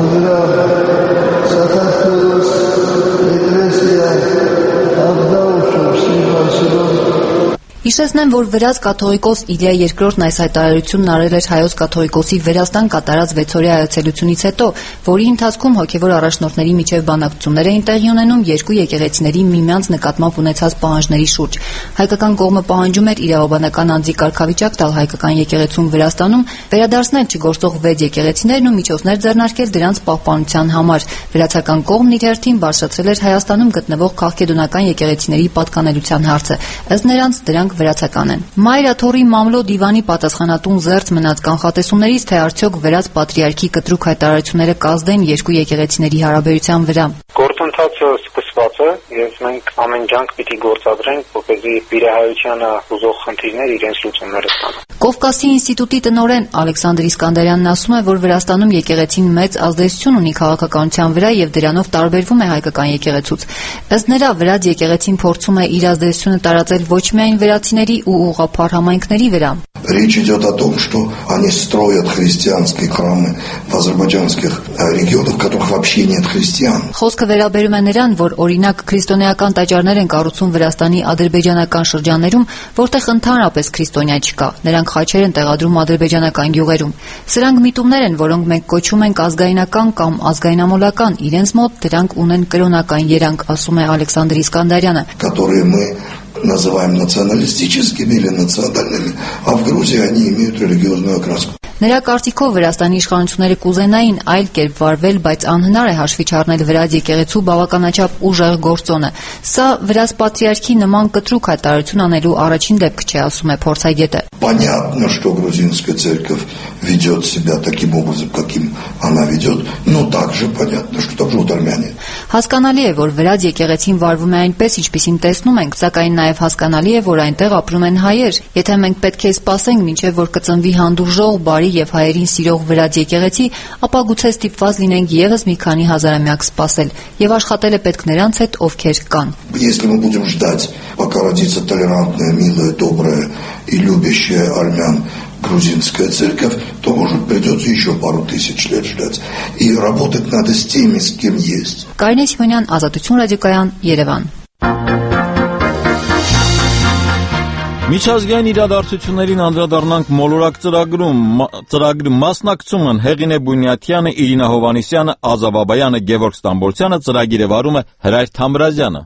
Հիշեցնեմ, որ վրաց կաթողիկոս Իլիա երկրորդն այս հայտարարությունն արել էր հայոց կաթողիկոսի Վրաստան կատարած վեցօրյա այցելությունից հետո, որի ընթացքում հոգևոր առաջնորդների միջև բանակցություններ էին տեղի ունենում երկու եկեղեցիների միմյանց նկատմամբ ունեցած պահանջների շուրջ։ Հայկական կողմը պահանջում էր իրավաբանական անձի կարգավիճակ տալ հայկական եկեղեցուն Վրաստանում, վերադարձնել չգործող վեց եկեղեցիներն ու միջոցներ ձեռնարկել դրանց պահպանության համար։ Վրացական կողմն իր հերթին բարձրացրել էր Հայաստանում գտնվող քաղաքեդոնական եկեղեցիների պատկանելիության հարցը։ Ըստ նրանց դրանք վրացական են։ Մայրաթորի մամլո դիվանի պատասխանատուն զերծ մնաց կանխատեսումներից, թե արդյոք վրաց պատրիարքի կտրուկ հայտարարությունները կազդեն երկու եկեղեցիների հարաբերության վրա։ Գործընթացը սկսված է եւ մենք ամեն ջանք պիտի գործադրենք, որպեսզի վիրահայությանը ուզող խնդիրներ իրենց լուծումները ստանան։ Կովկասի ինստիտուտի տնօրեն Ալեքսանդր Իսկանդարյանն ասում է, որ Վրաստանում եկեղեցին մեծ ազդեցություն ունի քաղաքականության վրա եւ дրանով տարբերվում է հայկական եկեղեցուց։ Ըստ նրա, վրաց եկեղեցին փորձում է իր ազդեցությունը տարածել ոչ միայն վրացիների ու ուղղափառ համայնքների վրա։ Речь идет о том, что они строят христианские храмы в азербайджанских регионах, в которых вообще нет христиан. Խոսքը վերաբերում է նրան, որ օրինակ քրիստոնեական տաճարներ են կառուցում Վրաստանի ադրբեջանական շրջաններում, որտեղ ընդհանրապես քրիստոնյա չկա։ Նրանք խաչեր են տեղադրում ադրբեջանական գյուղերում։ Սրանք միտումներ են, որոնք մենք կոչում ենք ազգայնական կամ ազգայնամոլական, իրենց մոտ դրանք ունեն կրոնական երանգ, ասում է Ալեքսանդր Իսկանդարյանը։ Которые мы называем националистическими или национальными, а в Грузии они имеют религиозную окраску. Նրա կարծիքով Վրաստանի իշխանությունները կուզենային այլ կերպ վարվել, բայց անհնար է հաշվի չառնել վրաց եկեղեցու բավականաչափ ուժեղ գործոնը։ Սա վրաց պատրիարքի նման կտրուկ հայտարարություն անելու առաջին դեպքը չէ, ասում է փորձագետը։ Понятно, что грузинская церковь ведет себя таким образом, каким она ведет, но также понятно, что там живут армяне. Հասկանալի է, որ վրաց եկեղեցին վարվում է այնպես, ինչպիսին տեսնում ենք, սակայն նաև հասկանալի է, որ այնտեղ ապրում են հայեր։ Եթե մենք պետք է սպասենք, մինչև որ կծնվի հանդուրժող, բարի եւ հայերին սիրող վրաց եկեղեցի, ապա գուցե ստիպված լինենք եւս մի քանի հազարամյակ սպասել եւ աշխատել է պետք նրանց հետ, ովքեր կան։ Если мы будем ждать, пока родится толерантная, милая, добрая и любящая армян грузинская церковь, то, может, придется еще пару тысяч лет ждать. И работать надо с теми, с кем есть. Կարինե Սիմոնյան, Ազատություն ռադիոկայան, Երևան։ Միջազգային իրադարձություններին անդրադառնանք մոլորակ ծրագրում, ծրագրի մասնակցում են Հեղինե Բունյաթյանը, Իրինա Հովանիսյանը, Ազա Բաբայանը, Գևորգ Ստամբոլցյանը, ծրագիրը վարում է Հրայր Թամրազյանը։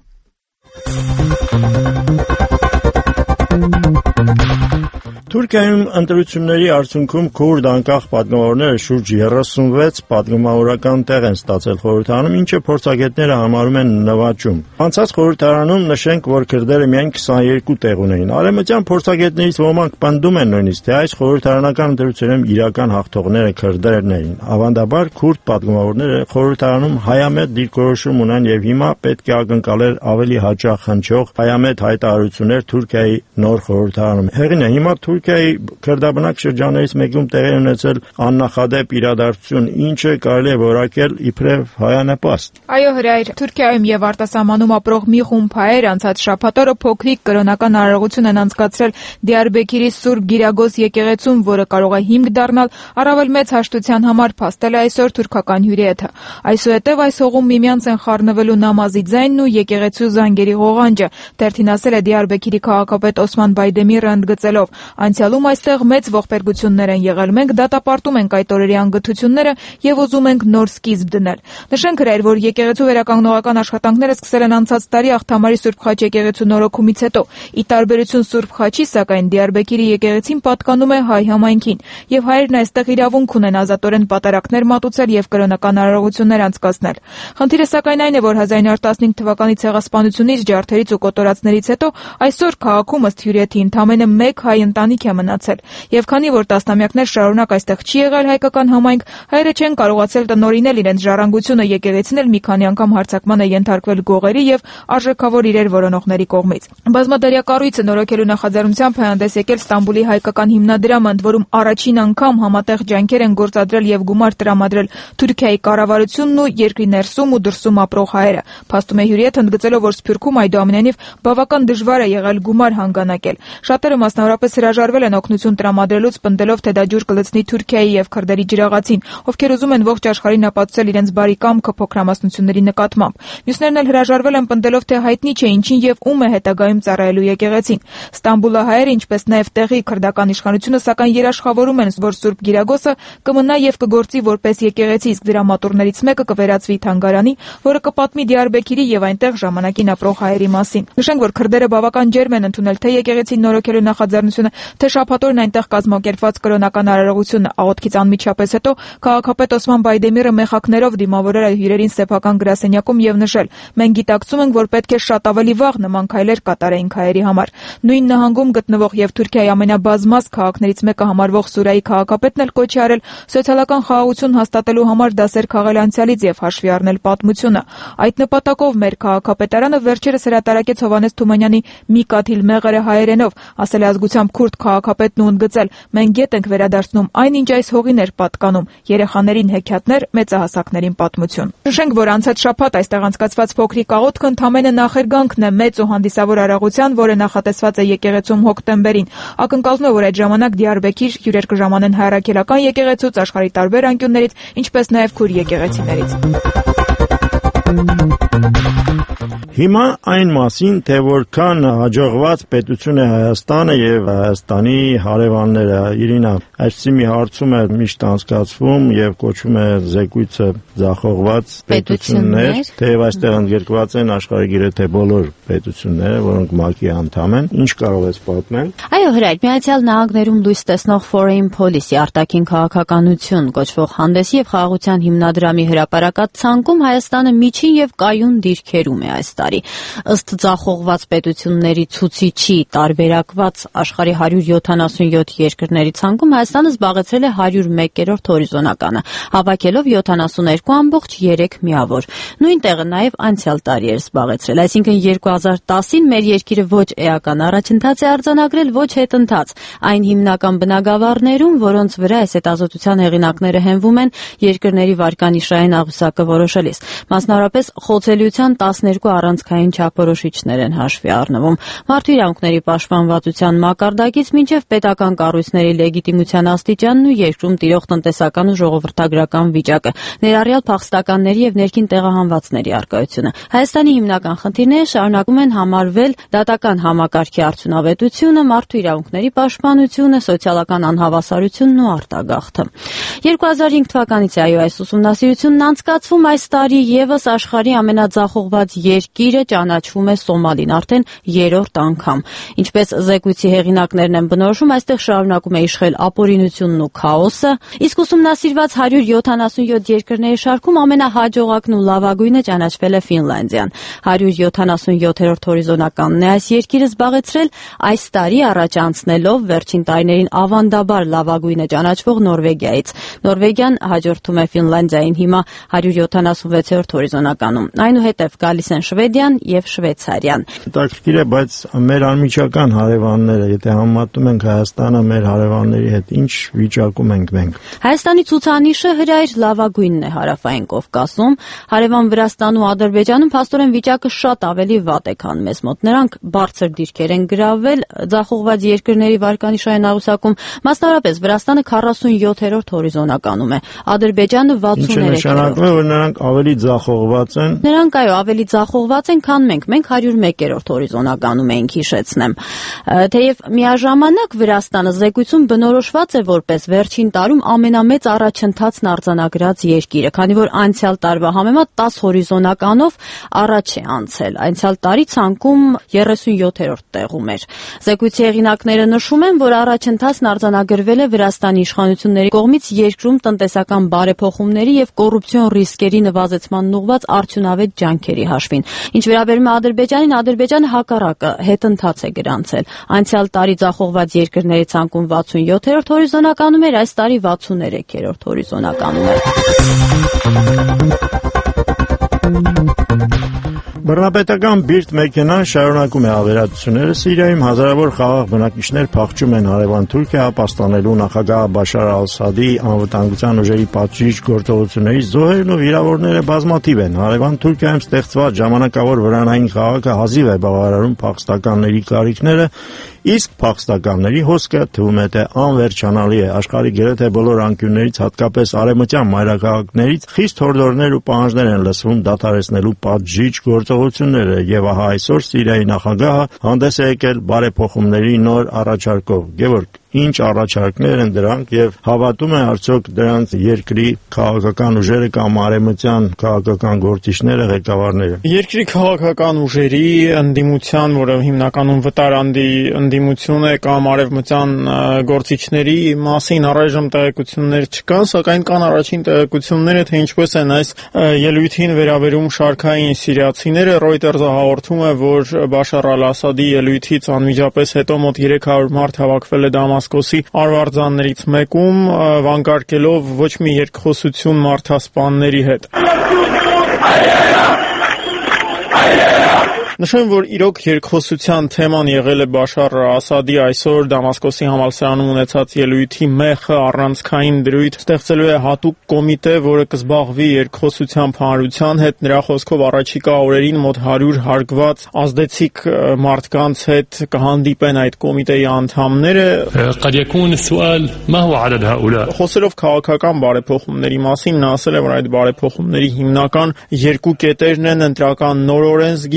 Թուրքիայում ընտրությունների արդյունքում քուրդ անկախ պատգամավորները շուրջ երեսունվեց պատգամավորական տեղ են ստացել խորհրդարանում, ինչը փորձագետները համարում են նվաճում։ Անցած խորհրդարանում նշենք, որ քրդերը միայն քսաներկու տեղ ունեին։ Արևմտյան փորձագետներից ոմանք պնդում են նույնիսկ, թե այս խորհրդարանական ընտրություններում իրական հաղթողները քրդերն էին։ Ավանդաբար քուրդ պատգամավորները խորհրդարանում հայամետ դիրքորոշում ունեն եւ հիմա պետք է ակնկալել ավելի հաճախ հնչող հայամետ հայտարարություններ Թուրքիայի նոր խորհրդարանում։ Հեղինե, հիմա Թուրքիայի քրդաբնակ շրջաններից մեկում տեղի ունեցել աննախադեպ իրադարձություն, ինչը կարելի է որակել իբրև հայանպաստ։ Այո, Հրայր, Թուրքիայում եւ արտասահմանում ապրող մի խումբ հայեր անցած շաբաթ օրը փոքրիկ կրոնական արարողություն են անցկացրել Դիարբեքիրի Սուրբ Գիրագոս եկեղեցում, որը կարող է հիմք դառնալ առավել մեծ հաշտության համար, փաստել է այսօր թուրքական հյուրիեթը։ Այսուհետև այս հողում միմյանց են խառնվելու նամազի ձայնն ու եկեղեցու զանգերի ղողանջը, թերթին ասել է Դիարբեքիրի քաղաքապետ Օսման Բայդեմիրը ընդգծելով. Անցյալում այստեղ մեծ ողբերգություններ են եղել, մենք դատապարտում ենք այդ օրերի անգթությունները եւ ուզում ենք նոր սկիզբ դնել։ Նշենք Հրայր, որ եկեղեցու վերականգնողական աշխատանքները սկսել են անցած տարի Աղթամարի Սուրբ Խաչ եկեղեցու նորոգումից հետո։ Ի տարբերություն Սուրբ Խաչի, սակայն Դիարբեքիրի եկեղեցին պատկանում է հայ համայնքին, եւ հայերն այստեղ իրավունք ունեն ազատորեն պատարակներ մատուցել եւ կրոնական արարողություններ անցկացնել։ Խնդիրը սակայն այն է, որ հազար իննյոթ տասնհինգ թվականի ցեղասպանությունից, ջարդերից ու կոտորածներից հետո այսօր քաղաքում ըստ հյուրիեթի ընդամենը մեկ հայ ընտանիք է մնացել, եւ քանի որ տասնամյակներ շարունակ այստեղ չի եղել հայկական համայնք, հայերը չեն կարողացել տնօրինել իրենց ժառանգությունը, եկեղեցին էլ մի քանի անգամ հարձակման է ենթարկվել գողերի եւ արժեքավոր իրեր որոնողների կողմից։ Բազմադարյա կառույցը նորոգելու նախաձեռնությամբ է հանդես եկել Ստամբուլի հայկական հիմնադրամը, ընդ որում առաջին անգամ համատեղ ջանքեր են գործադրել եւ գումար տրամադրել Թուրքիայի կառավարությունն ու երկրի ներսում ու դրսում ապրող հայերը։ Փաստում է հյուրիեթ ընդգծելով, որ Սփյուռքում այդուամենայնիվ բավական դժվար է եղել գումար հանգանակել։ Շատերը մասնավորապես հրաժարվել են օգնություն տրամադրելուց, պնդելով, թե դա ջուր կլցնի Թուրքիայի եւ քրդերի ջրաղացին, ովքեր ուզում են ողջ աշխարհին ապացուցել իրենց բարի կամքը փոքրամասնությունների նկատմամբ։ Մյուսներն էլ հրաժարվել են, պնդելով, թե հայտնի չէ ինչին եւ ում է հետագայում ծառայելու եկեղեցին։ Ստամբուլահայերը, ինչպես նաեւ տեղի քրդական իշխանությունը, սակայն երաշխավորում են, որ Սուրբ Գիրագոսը կմնա եւ կգործի որպես եկեղեցի, իսկ դրա մատուրներից մեկը կվերածվի թանգարանի, որը կպատմի Դիարբեքիրի եւ այնտեղ ժամանակին ապրող հայերի մասին։ Նշենք, որ քրդերը բավական ջերմ են ընդունել թե եկեղեցին նորոգելու նախաձեռնությունը, թե շաբաթօրն այնտեղ կազմակերպված կրոնական արարողությունը։ Աղոթքից անմիջապես հետո քաղաքապետ Օսման Բայդեմիրը մեխակներով դիմավորել է հյուրերին սեփական գրասենյակում եւ նշել. «Մենք գիտակցում ենք, որ պետք է շատ ավելի վաղ նման քայլեր կատարեինք հայերի համար»։ Նույն նահանգում գտնվող եւ Թուրքիայի ամենաբազմազ քաղաքներից մեկը համարվող Սուրայի քաղաքապետն էլ կոչ է արել սոցիալական խաղաղություն հաստատելու համար դասեր քաղել անցյալից եւ հաշվի առնել պատմությունը։ Այդ նպատակով մեր քաղաքապետարանը վերջերս հրատարակեց Հովհաննես Թումանյանի «Մի կաթիլ մեղրը» հայերենով, ասել է ազգությամբ քուրդ քաղաքապետն ու ընդգծել. «Մենք գետ ենք վերադարձնում այն, ինչ այս հողին էր պատկանում՝ երեխաներին հեքիաթներ, մեծահասակներին պատմություն»։ Նշենք, որ անցած շաբաթ այստեղ անցկացված փոքրիկ աղոթքը ընդամենը նախերգանքն է մեծ ու հանդիսավոր արարողության, որը նախատեսված է եկեղեցում հոկտեմբերին։ Ակնկալվում է, որ այդ ժամանակ Դիարբեքիր հյուրեր կժամանեն հայրաքելական եկեղեցուց, աշխարհի տարբեր անկյուններից, ինչպես նաև քուրդ եկեղեցիներից։ Հիմա այն մասին, թե որքան հաջողված պետություն է Հայաստանը եւ Հայաստանի հարևանները, Իրինա, այսպիսի մի հարցում է միշտ անցկացվում եւ կոչվում է զեկույցը ձախողված պետություններ, թեև այստեղ ընդգրկված են աշխարհի գրեթե բոլոր պետությունները, որոնք ՄԱԿ-ի անդամ են։ Ինչ կարող ես պատմել։ Այո, Հրայր, Միացյալ Նահանգներում լույս տեսնող Foreign Policy արտաքին քաղաքականություն կոչվող հանդեսի եւ խաղաղության հիմնադրամի հրապարակած ցանկում Հայաստանը միջին եւ կայուն դիրքերում է այս տարի։ տարի։ Ըստ ձախողված պետությունների ցուցիչի տարբերակված աշխարհի հարյուր յոթանասունյոթ երկրների ցանկում Հայաստանը զբաղեցրել է հարյուր մեկերորդ հորիզոնականը, հավաքելով յոթանասուներկու ամբողջ երեք միավոր։ Նույն տեղը նաև անցյալ տարի էր զբաղեցրել, այսինքն երկու հազար տասին մեր երկիրը ոչ էական առաջընթաց է արձանագրել, ոչ հետընթաց։ Այն հիմնական բնագավառներում, որոնց վրա այս հետազոտության հեղինակները հենվում են երկրների վարկանիշային աղյուսակը որոշելիս։ Մասնավորապես խոցելիության տասներկու առանցքային չափորոշիչներ են հաշվի առնվում։ Մարդու իրավունքների պաշտպանվածության մակարդակից մինչև պետական կառույցների լեգիտիմության աստիճանն ու երկրում տիրող տնտեսական ու ժողովրդագրական վիճակը, ներառյալ փախստականների եւ ներքին տեղահանվածների առկայությունը։ Հայաստանի հիմնական խնդիրները շարունակում են համարվել դատական համակարգի արդյունավետությունը, մարդու իրավունքների պաշտպանությունը, սոցիալական անհավասարությունն ու արտագաղթը։ երկու հազար հինգ թվականից է այո այս ուսումնասիրությունն անցկացվում, այս տարի եւս աշխարհի ամենաձախողված երկիրը ճանաչվում է Սոմալին արդեն երրորդ անգամ։ Ինչպես զեկույցի հեղինակներն են բնորոշում, այստեղ շարունակում է իշխել ապօրինությունն ու քաոսը, իսկ ուսումնասիրված հարյուր յոթանասունյոթ երկրների շարքում ամենահաջողակն ու լավագույնը ճանաչվել է Ֆինլանդիան։ հարյուր յոթանասունյոթերորդ հորիզոնականն է այս երկիրը զբաղեցրել, այս տարի առաջ անցնելով վերջին տարիներին ավանդաբար լավագույնը ճանաչվող Նորվեգիայից։ Նորվեգիան հաջորդում է Ֆինլանդիային հիմա հարյուր յոթանասունվեցերորդ հորիզոնականում։ Այնուհետև գալիս են Շվեդիան եւ Շվեյցարիան։ Հետաքրքիր է, բայց մեր անմիջական հարևանները, եթե համեմատում ենք Հայաստանը մեր հարևանների հետ, ինչ վիճակում ենք մենք։ Հայաստանի ցուցանիշը հրայր լավագույնն է Հարավային Կովկասում, հարևան Վրաստանում ու Ադրբեջանում փաստորեն վիճակը շատ ավելի վատ է, քան մեզ մոտ։ Նրանք բարձր դիրքեր են գրավել ձախողված երկրների վարկանիշային աղյուսակում, մասնավորապես Վրաստանը քառասունյոթերորդ հորիզոնականում է, Ադրբեջանը վաթսուններեք։ Ինչը նշանակում է, որ նրանք ավելի ձախողված են։ Նրանք այո, ավելի ձախողված են, քան մենք։ Մենք հարյուր մեկերորդ հորիզոնականում ենք, հիշեցնեմ։ Թեև միաժամանակ Վրաստանը զեկույցում բնորոշված է որպես վերջին տարում ամենամեծ առաջընթացն արձանագրած երկիրը, քանի որ անցյալ տարվա համեմատ տասը հորիզոնականով առաջ է անցել։ Անցյալ տարի ցանկում երեսունյոթերորդ տեղում էր։ Զեկույցի հեղինակները նշում են, որ առաջընթացն արձանագրվել է Վրաստանի իշխանությունների կողմից երկրում տնտեսական բարեփոխումների եւ կոռուպցիոն ռիսկերի նվազեցման ուղղված արդյունավետ ջանքերի հաշվին։ Ինչ վերաբերում է Ադրբեջանին, Ադրբեջանը հակառակը հետընթաց է գրանցել։ Անցյալ տարի ձախողված երկրների ցանկում վաթսունյոթերորդ հորիզոնականում էր, այս տարի վաթսուններեքերորդ հորիզոնականում է։ Բռնապետական բիրտ մեքենան շարունակում է ավերածությունները Սիրիայում, հազարավոր խաղաղ բնակիչներ փախչում են հարևան Թուրքիա ապաստանելու նախագահ Բաշար Ասադի անվտանգության ուժերի պատժիչ գործողություններից։ Զոհերն ու վիրավորները բազմաթիվ են։ Հարևան Թուրքիայում ստեղծված ժամանակավոր վրանային քաղաքը հազիվ է բավարարում փախստականների կարիքները, իսկ փախստականների հոսքը թվում է թե անվերջանալի է։ Աշխարհի գրեթե բոլոր անկյուններից, հատկապես արևմտյան մայրաքաղաքներից խիստ հորդորներ ու պահանջներ են լսվում դադարեցնելու պատժիչ գործողությունները, եւ ահա այսօր Սիրիայի նախագահը հանդես է եկել բարեփոխումների նոր առաջարկով։ Գևորգ, ինչ առաջարկներ են դրանք եւ հավատում է արդյոք դրանց երկրի քաղաքական ուժերը կամ արևմտյան քաղաքական գործիչները, ղեկավարները։ Երկրի քաղաքական ուժերի ընդդիմության, որը հիմնականում վտարանդի ընդդիմություն է, կամ արևմտյան գործիչների մասին առայժմ տեղեկություններ չկան, սակայն կան առաջին տեղեկությունները, թե ինչպես են այս ելույթին վերաբերում շարքային սիրիացիները։ Reuters-ը հաղորդում է, որ Բաշար al-Ասադի ելույթից անմիջապես հետո մոտ երեք հարյուր մարդ հավաքվել է Դամասկոսի արվարձաններից մեկում, վանկարկելով ոչ մի երկխոսություն մարդասպանների հետ։ Նշեմ, որ իրոք երկխոսության թեման եղել է Բաշար Ասադի այսօր Դամասկոսի համալսարանում ունեցած ելույթի մեխը առանցքային դրույթ ստեղծելու է հատուկ կոմիտե, որը կզբաղվի երկխոսության հանրության հետ։ Նրա խոսքով առաջիկա օրերին մոտ հարյուր հարգված ազդեցիկ մարդկանց հետ կհանդիպեն այդ կոմիտեի անդամները։ Խոսելով քաղաքական բարեփոխումների մասին, նա ասել է, որ այդ բարեփոխումների հիմնական երկու կետերն են՝ ընտրական նոր օրենսգիրքը եւ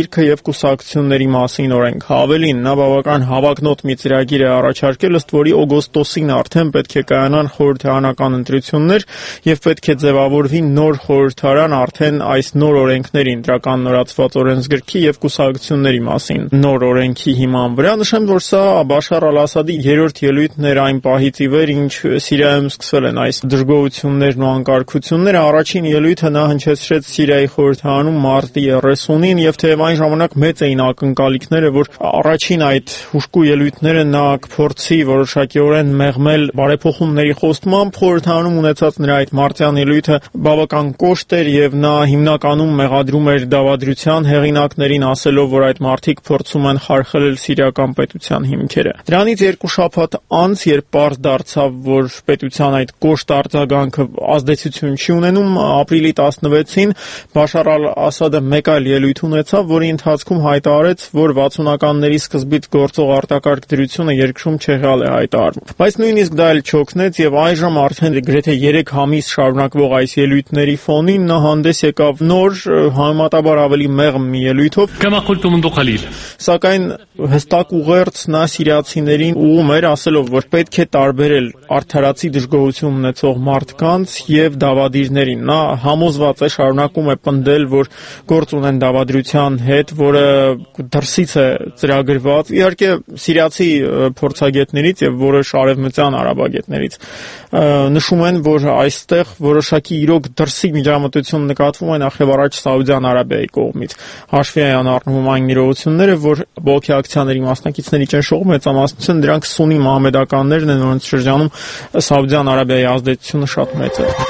կուսակցությունների մասին օրենք։ Հավելին, նա բավական հավակնոտ մի ծրագիր է առաջարկել, ըստ որի օգոստոսին արդեն պետք է կայանան խորհրդարանական ընտրություններ եւ պետք է ձևավորվի նոր խորհրդարան արդեն այս նոր օրենքներին, դրական նորացված օրենսգրքի եւ կուսակցությունների մասին նոր օրենքի հիման վրա։ Նշեմ, որ սա Բաշար al-Ասադի երրորդ ելույթն էր այն պահից ի վեր, ինչ Սիրիայում սկսվել են այս դժգոհություններն ու անկարգությունները։ Առաջին ելույթը նա հնչեցրեց Սիրիայի խորհրդարանում մարտի երեսունին եւ թեև այն ժամանակ մեծ էին ակնկալիքները, որ առաջին այդ հուժկու ելույթները նա կփորձի որոշակիորեն մեղմել բարեփոխումների խոստմամբ, խորհրդարանում ունեցած նրա այդ մարտյան ելույթը բավական կոշտ էր եւ նա հիմնականում մեղադրում էր դավադրության հեղինակներին, ասելով, որ այդ մարդիկ փորձում են խարխլել սիրիական պետության հիմքերը։ Դրանից երկու շաբաթ անց, երբ պարզ դարձավ, որ պետության այդ կոշտ արձագանքը ազդեցություն չի ունենում, ապրիլի տասնվեցին Բաշար al-Ասադը մեկ այլ ելույթ ունեցավ, որի ընթացքում հայտարարեց, որ վաթսունականների սկզբից գործող արտակարգ դրությունը երկրում չեղյալ է հայտարարվում։ Բայց նույնիսկ դա էլ չօգնեց եւ այժմ արդեն գրեթե երեք ամիս շարունակվող այս ելույթների ֆոնին նա հանդես եկավ նոր, համեմատաբար ավելի մեղմ մի ելույթով։ Սակայն հստակ ուղերձ նա սիրիացիներին ուղում էր, ասելով, որ պետք է տարբերել արդարացի դժգոհություն ունեցող մարդկանց եւ դավադիրներին։ Նա համոզված է, շարունակում է պնդել, որ գործ ունեն դավադրության հետ, որը դրսից է ծրագրված, իհարկե սիրիացի փորձագետներից եւ որոշ արևմտյան արաբագետներից նշում են, որ այստեղ որոշակի իրոք դրսի միջամտություն նկատվում է նախ եւ առաջ Սաուդյան Արաբիայի կողմից։ Հաշվի են առնվում այն իրողությունները, որ բողոքի ակցիաների մասնակիցների ճնշող մեծամասնությունը դրանք սուննի մահմեդականներն են, որոնց շրջանում Սաուդյան Արաբիայի ազդեցությունը շատ մեծ է։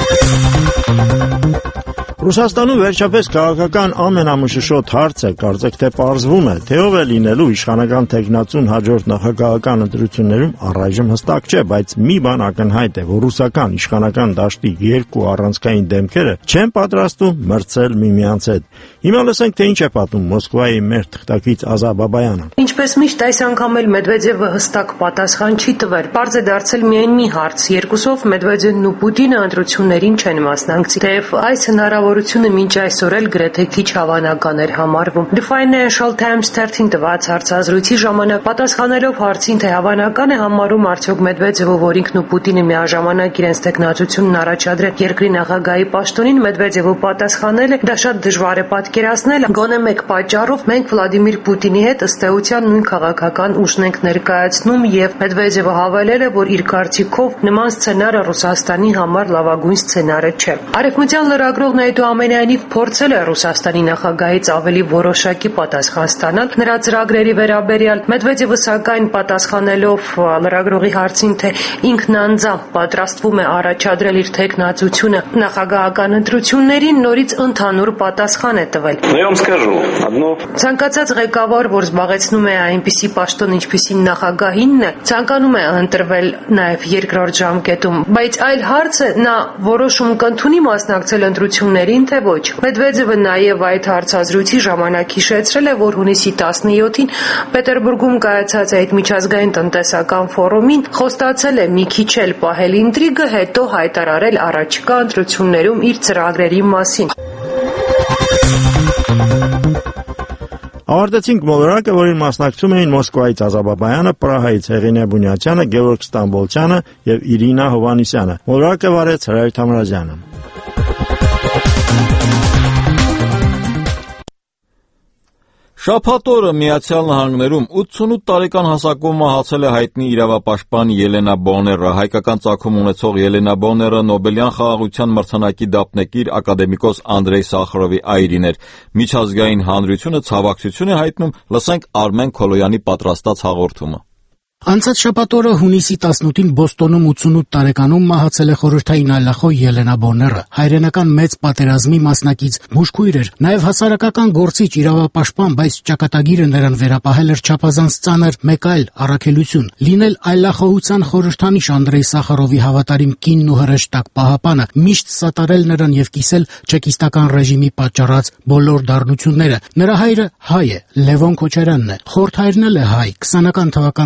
Ռուսաստանում վերջապես քաղաքական ամենամշշոտ հարցը կարծեք թե պարզվում է, թե ով է լինելու իշխանական թեկնածուն հաջորդ նախագահական ընտրություններում առայժմ հստակ չէ, բայց մի բան ակնհայտ է, որ ռուսական իշխանական դաշտի երկու առանցքային դեմքերը չեն պատրաստվում մրցել միմյանց հետ։ Հիմա լսենք, թե ինչ է պատում Մոսկվայի մեր թղթակից Ազա Բաբայանը։ Ինչպես միշտ այս անգամ էլ Մեդվեդևը հստակ պատասխան չի տվել։ Պարզ է դարձել միայն մի հարց՝ երկուսով Մեդվեդևն ու Պուտինը ընտրություններին չեն մասնակցի, թեև այս հնարավորությունը մինչ այսօր էլ գրեթե քիչ հավանական էր համարվում։ The Financial Times թերթին տված հարցազրույցի ժամանակ պատասխանելով հարցին, թե հավանական է համարում արդյոք Մեդվեդևը, որ ինքն ու Պուտինը միաժամանակ իրենց տեխնացությունն առաջադրեն երկրի նախագահի պաշտոնին, Մեդվեդևը պատասխանել է. դա շատ դժվար է պատկերացնել, գոնե մեկ պատճառով մենք Վլադիմիր Պուտինի հետ ըստ էության նույն քաղաքական ուժն ենք ներկայացնում, եւ Մեդվեդևը հավելել է, որ իր կարծիքով նման սցենարը Ռուսաստանի համար լավագույն սցենարը չէ։ Արևմտյան լրագրողն այդուամենայնիվ փորձել է Ռուսաստանի նախագահից ավելի որոշակի պատասխան ստանալ նրա ծրագրերի վերաբերյալ։ Մեդվեդևը սակայն պատասխանելով լրագրողի հարցին, թե ինքն անձամբ պատրաստվում է առաջադրել իր թեկնածությունը նախագահական ընտրություններին, նորից ընդհանուր պատասխան է տվել։ Ցանկացած ղեկավար, որ զբաղեցնում է այնպիսի պաշտոն, ինչպիսին նախագահինն է, ցանկանում է ընտրվել նաև երկրորդ ժամկետում, բայց այլ հարց է նա որոշում կընդունի մասնակցել ընտրություններին, թե ոչ։ Մեդվեդևը նաև այդ հարցազրույցի ժամանակ հիշեցրել է, որ հունիսի տասնյոթին Պետերբուրգում կայացած այդ միջազգային տնտեսական ֆորումին խոստացել է մի քիչ էլ պահել ինտրիգը, հետո հայտարարել առաջիկա ընտրություններում իր ծրագրերի մասին։ Ավարտեցինք մոլորակը, որին մասնակցում էին Մոսկվայից Ազա Բաբայանը, Պրահայից Հեղինե Բունյացյանը, Գևորգ Ստամբոլցյանը եւ Իրինա Հովանիսյանը։ Մոլորակը վարեց Հրայր Թամրազյանը։ Շաբաթ օրը Միացյալ Նահանգներում ութսունութ տարեկան հասակով մահացել է հայտնի իրավապաշտպան Ելենա Բոները։ Հայկական ծագում ունեցող Ելենա Բոները Նոբելյան խաղաղության մրցանակի դափնեկիր ակադեմիկոս Անդրեյ Սախարովի այրին էր։ Միջազգային հանրությունը ցավակցություն է հայտնում, լսենք Արմեն Քոլոյանի պատրաստած հաղորդումը։ Անցած շաբաթ օրը հունիսի տասնութին Բոստոնում ութսունութ տարեկանում մահացել է խորհրդային այլախոհ Ելենա Բոները, հայրենական մեծ պատերազմի մասնակից, բուժքույր էր, նաև հասարակական գործիչ, իրավապաշտպան, բայց ճակատագիրը նրան վերապահել էր չափազանց ծանր մեկ այլ առաքելություն՝ լինել այլախոհության խորհրդանիշ Անդրեյ Սախարովի հավատարիմ կինն ու հրեշտակ պահապանը, միշտ սատարել նրան եւ կիսել չեկիստական ռեժիմի պատճառած բոլոր դառնությունները։ Նրա հայրը հայ է, Լևոն Քոչարյանն է, խորհրդայրն էլ է հայ, քսանական թվականների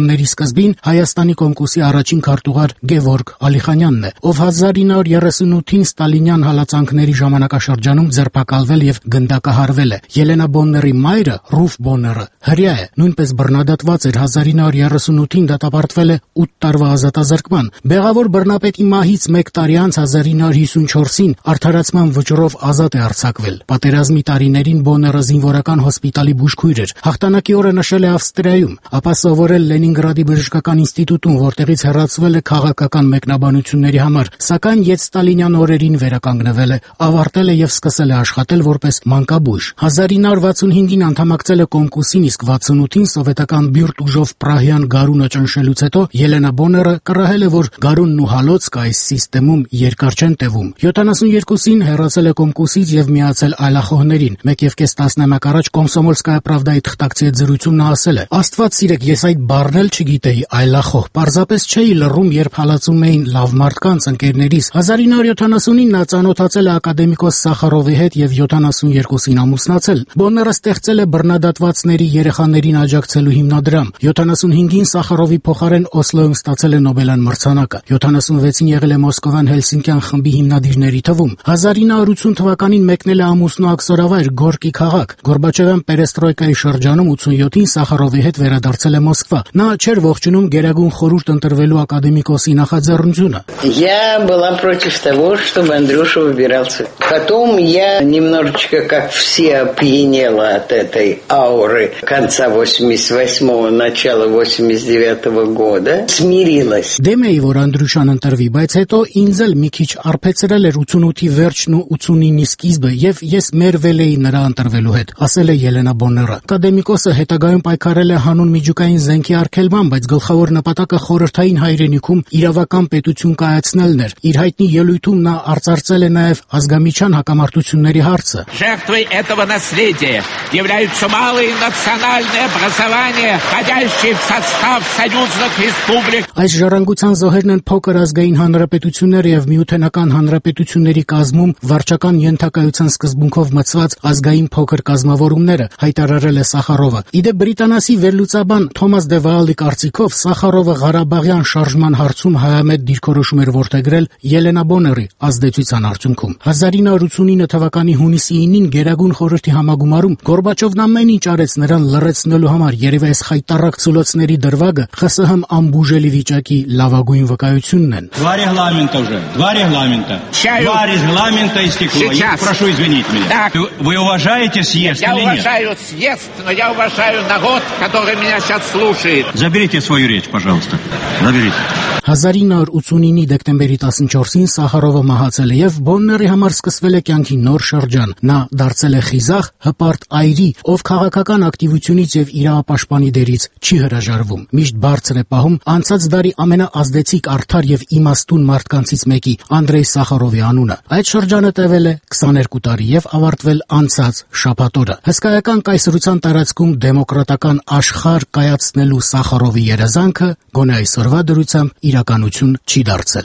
սկզբին Հայաստանի Կոմկուսի առաջին քարտուղար Գևորգ Ալիխանյանն է, ով հազար ինը հարյուր երեսունութին Ստալինյան հալածանքների ժամանակաշրջանում ձերբակալվել եւ գնդակահարվել է։ Ելենա Բոնների մայրը, Ռուֆ Բոնները, հրյա է, նույնպես բռնադատված էր, հազար ինը հարյուր երեսունութին դատապարտվել է ութ տարվա ազատազրկման։ Բեղավոր բռնապետի մահից մեկ տարի անց հազար ինը հարյուր հիսունչորսին արդարացման վճռով ազատ է արձակվել։ Պատերազմի տարիներին Բոնները զինվորական հոսպիտալի բուժքույր էր։ Հաղթանակի օրը նշել է Ավստրիայում, ապա սովորել Լենինգրադի բժշկական ինստիտուտում, որտեղից հեռացվել է քաղաքական մեկնաբանությունների համար, սակայն յետստալինյան օրերին վերականգնվել է, ավարտել է եւ սկսել է աշխատել որպես մանկաբույժ։ հազար ինը հարյուր վաթսունհինգին անդամակցել է Կոմկուսին, իսկ վաթսունութին սովետական բյուրտ ուժով Պրահյան գարունը ճնշելուց հետո Ելենա Բոնները կռահել է, որ գարունն ու հալոցքը այս սիստեմում երկար չեն տևում։ յոթանասունյոթին հեռացել է Կոմկուսից եւ միացել այլախոհներին։ մեկ եւ կես տասնամյակ առաջ Կոմսոմոլսկայա Պրավդայի թղթակցի հետ զրույցում նա ասել է. «Աստված սիրեք, ես այդ բառն էլ չգիտեի, այլախոհ, պարզապես չէի լռում, երբ հալածում էին լավ մարդկանց, ընկերներիս»։ հազար ինը հարյուր յոթանասունին նա ծանոթացել է ակադեմիկոս Սախարովի հետ եւ յոթանասունյոթին ամուսնացել։ Բոնները ստեղծել է բռնադատվածների երեխաներին աջակցելու հիմնադրամ։ յոթանասունհինգին Սախարովի փոխարեն Օսլոյում ստացել է Նոբելյան մրցանակը։ յոթանասունվեցին եղել է Մոսկովյան Հելսինկյան խմբի հիմնադիրների թվում։ հազար ինը հարյուր ութ թվականին մեկնել է ամուսնու աքսորավայր Գորկի քաղաք։ Գորբաչովյան պերեստրոյկայի շրջանում ութսունյոթին Սախարովի հետ վերադարձել է Մոսկվա։ Նա չէր ողջունում Գերագույն խորհուրդ ընտրվելու ակադեմիկոսի նախաձեռնությունը։ Я была против того, чтобы Андрюша выбирался. Потом я немножечко, как все, опьянела от этой ауры конца восемьдесят восьмого, начала восемьдесят девятого года. Смирилась. Դեմ էի, որ Անդրուշան ընտրվի, բայց հետո ինձ էլ մի քիչ արփեցրել էր ութսունութի վերջն ու ութսունինի սկիզբը եւ ես մերվել էի նրա ընտրվելու հետ, ասել է Ելենա Բոնները։ Ակադեմիկոսը հետագայում պայքարել է հանուն միջուկային զենքի արգելման, բայց գլխավոր նպատակը խորհրդային հայրենիքում իրավական պետություն կայացնելն էր։ Իր հայտնի ելույթում նա արծարծել է նաեւ ազգամիչյան հակամարտությունների հարցը։ Жертвой этого наследия являются малые национальные образования, входящие в состав союзных республик. Այս ժառանգության զոհերն են փոքր ազգային հանրապետությունները եւ միութենական հանրապետությունների կազմում վարչական ենթակայության սկզբունքով մցված ազգային փոքր կազմավորումները, հայտարարել է Սախարովը։ Իդեպ բրիտանացի վերլուծաբան Թոմաս դե Վալի կարծիքով Սախարովը Ղարաբաղյան շարժման հարցում հայամետ դիրքորոշում էր որդեգրել Ելենա Բոնների ազդեցության արդյունքում։ հազար ինը հարյուր ութսունինը թվականի հունիսի ինին Գերագույն խորհրդի համագումարում Գորբաչովն ամեն ինչ արեց նրան լռեցնելու համար, երևի այս խայտառակ ցուլոցների դրվագը ԽՍՀՄ ամբուժելի վիճակի лавագույն վկայությունն են։ Два регламента уже, два регламента. Два регламента истекло. Я прошу извинить меня. Так. Вы уважаете съезд я или нет? Я уважаю съезд, но я уважаю народ, который меня сейчас слушает. Заберите свою речь, пожалуйста. Заберите. հազար ինը հարյուր ութսունինի դեկտեմբերի տասնչորսին Սախարովը մահացել է եւ Բոնների համար սկսվել է կյանքի նոր շրջան։ Նա դարձել է խիզախ, հպարտ այրի, ով քաղաքական ակտիվությունից եւ իրավապաշտպանի դերից չի հրաժարվում։ Միշտ բարձր է պահում անցած դարի ամենաազդեցիկ արդար եւ իմաստուն մարդկանցից մեկի Անդրեյ Սախարովի անունը։ Այդ շրջանը տևել է քսաներկու տարի եւ ավարտվել անցած շաբաթ օրը։ Հսկայական կայսրության տարածքում դեմոկրատական աշխարհ կայացնելու Սախարովի երազանքը գոնե այսօրվա դրությամբ իրականություն չի դարձել։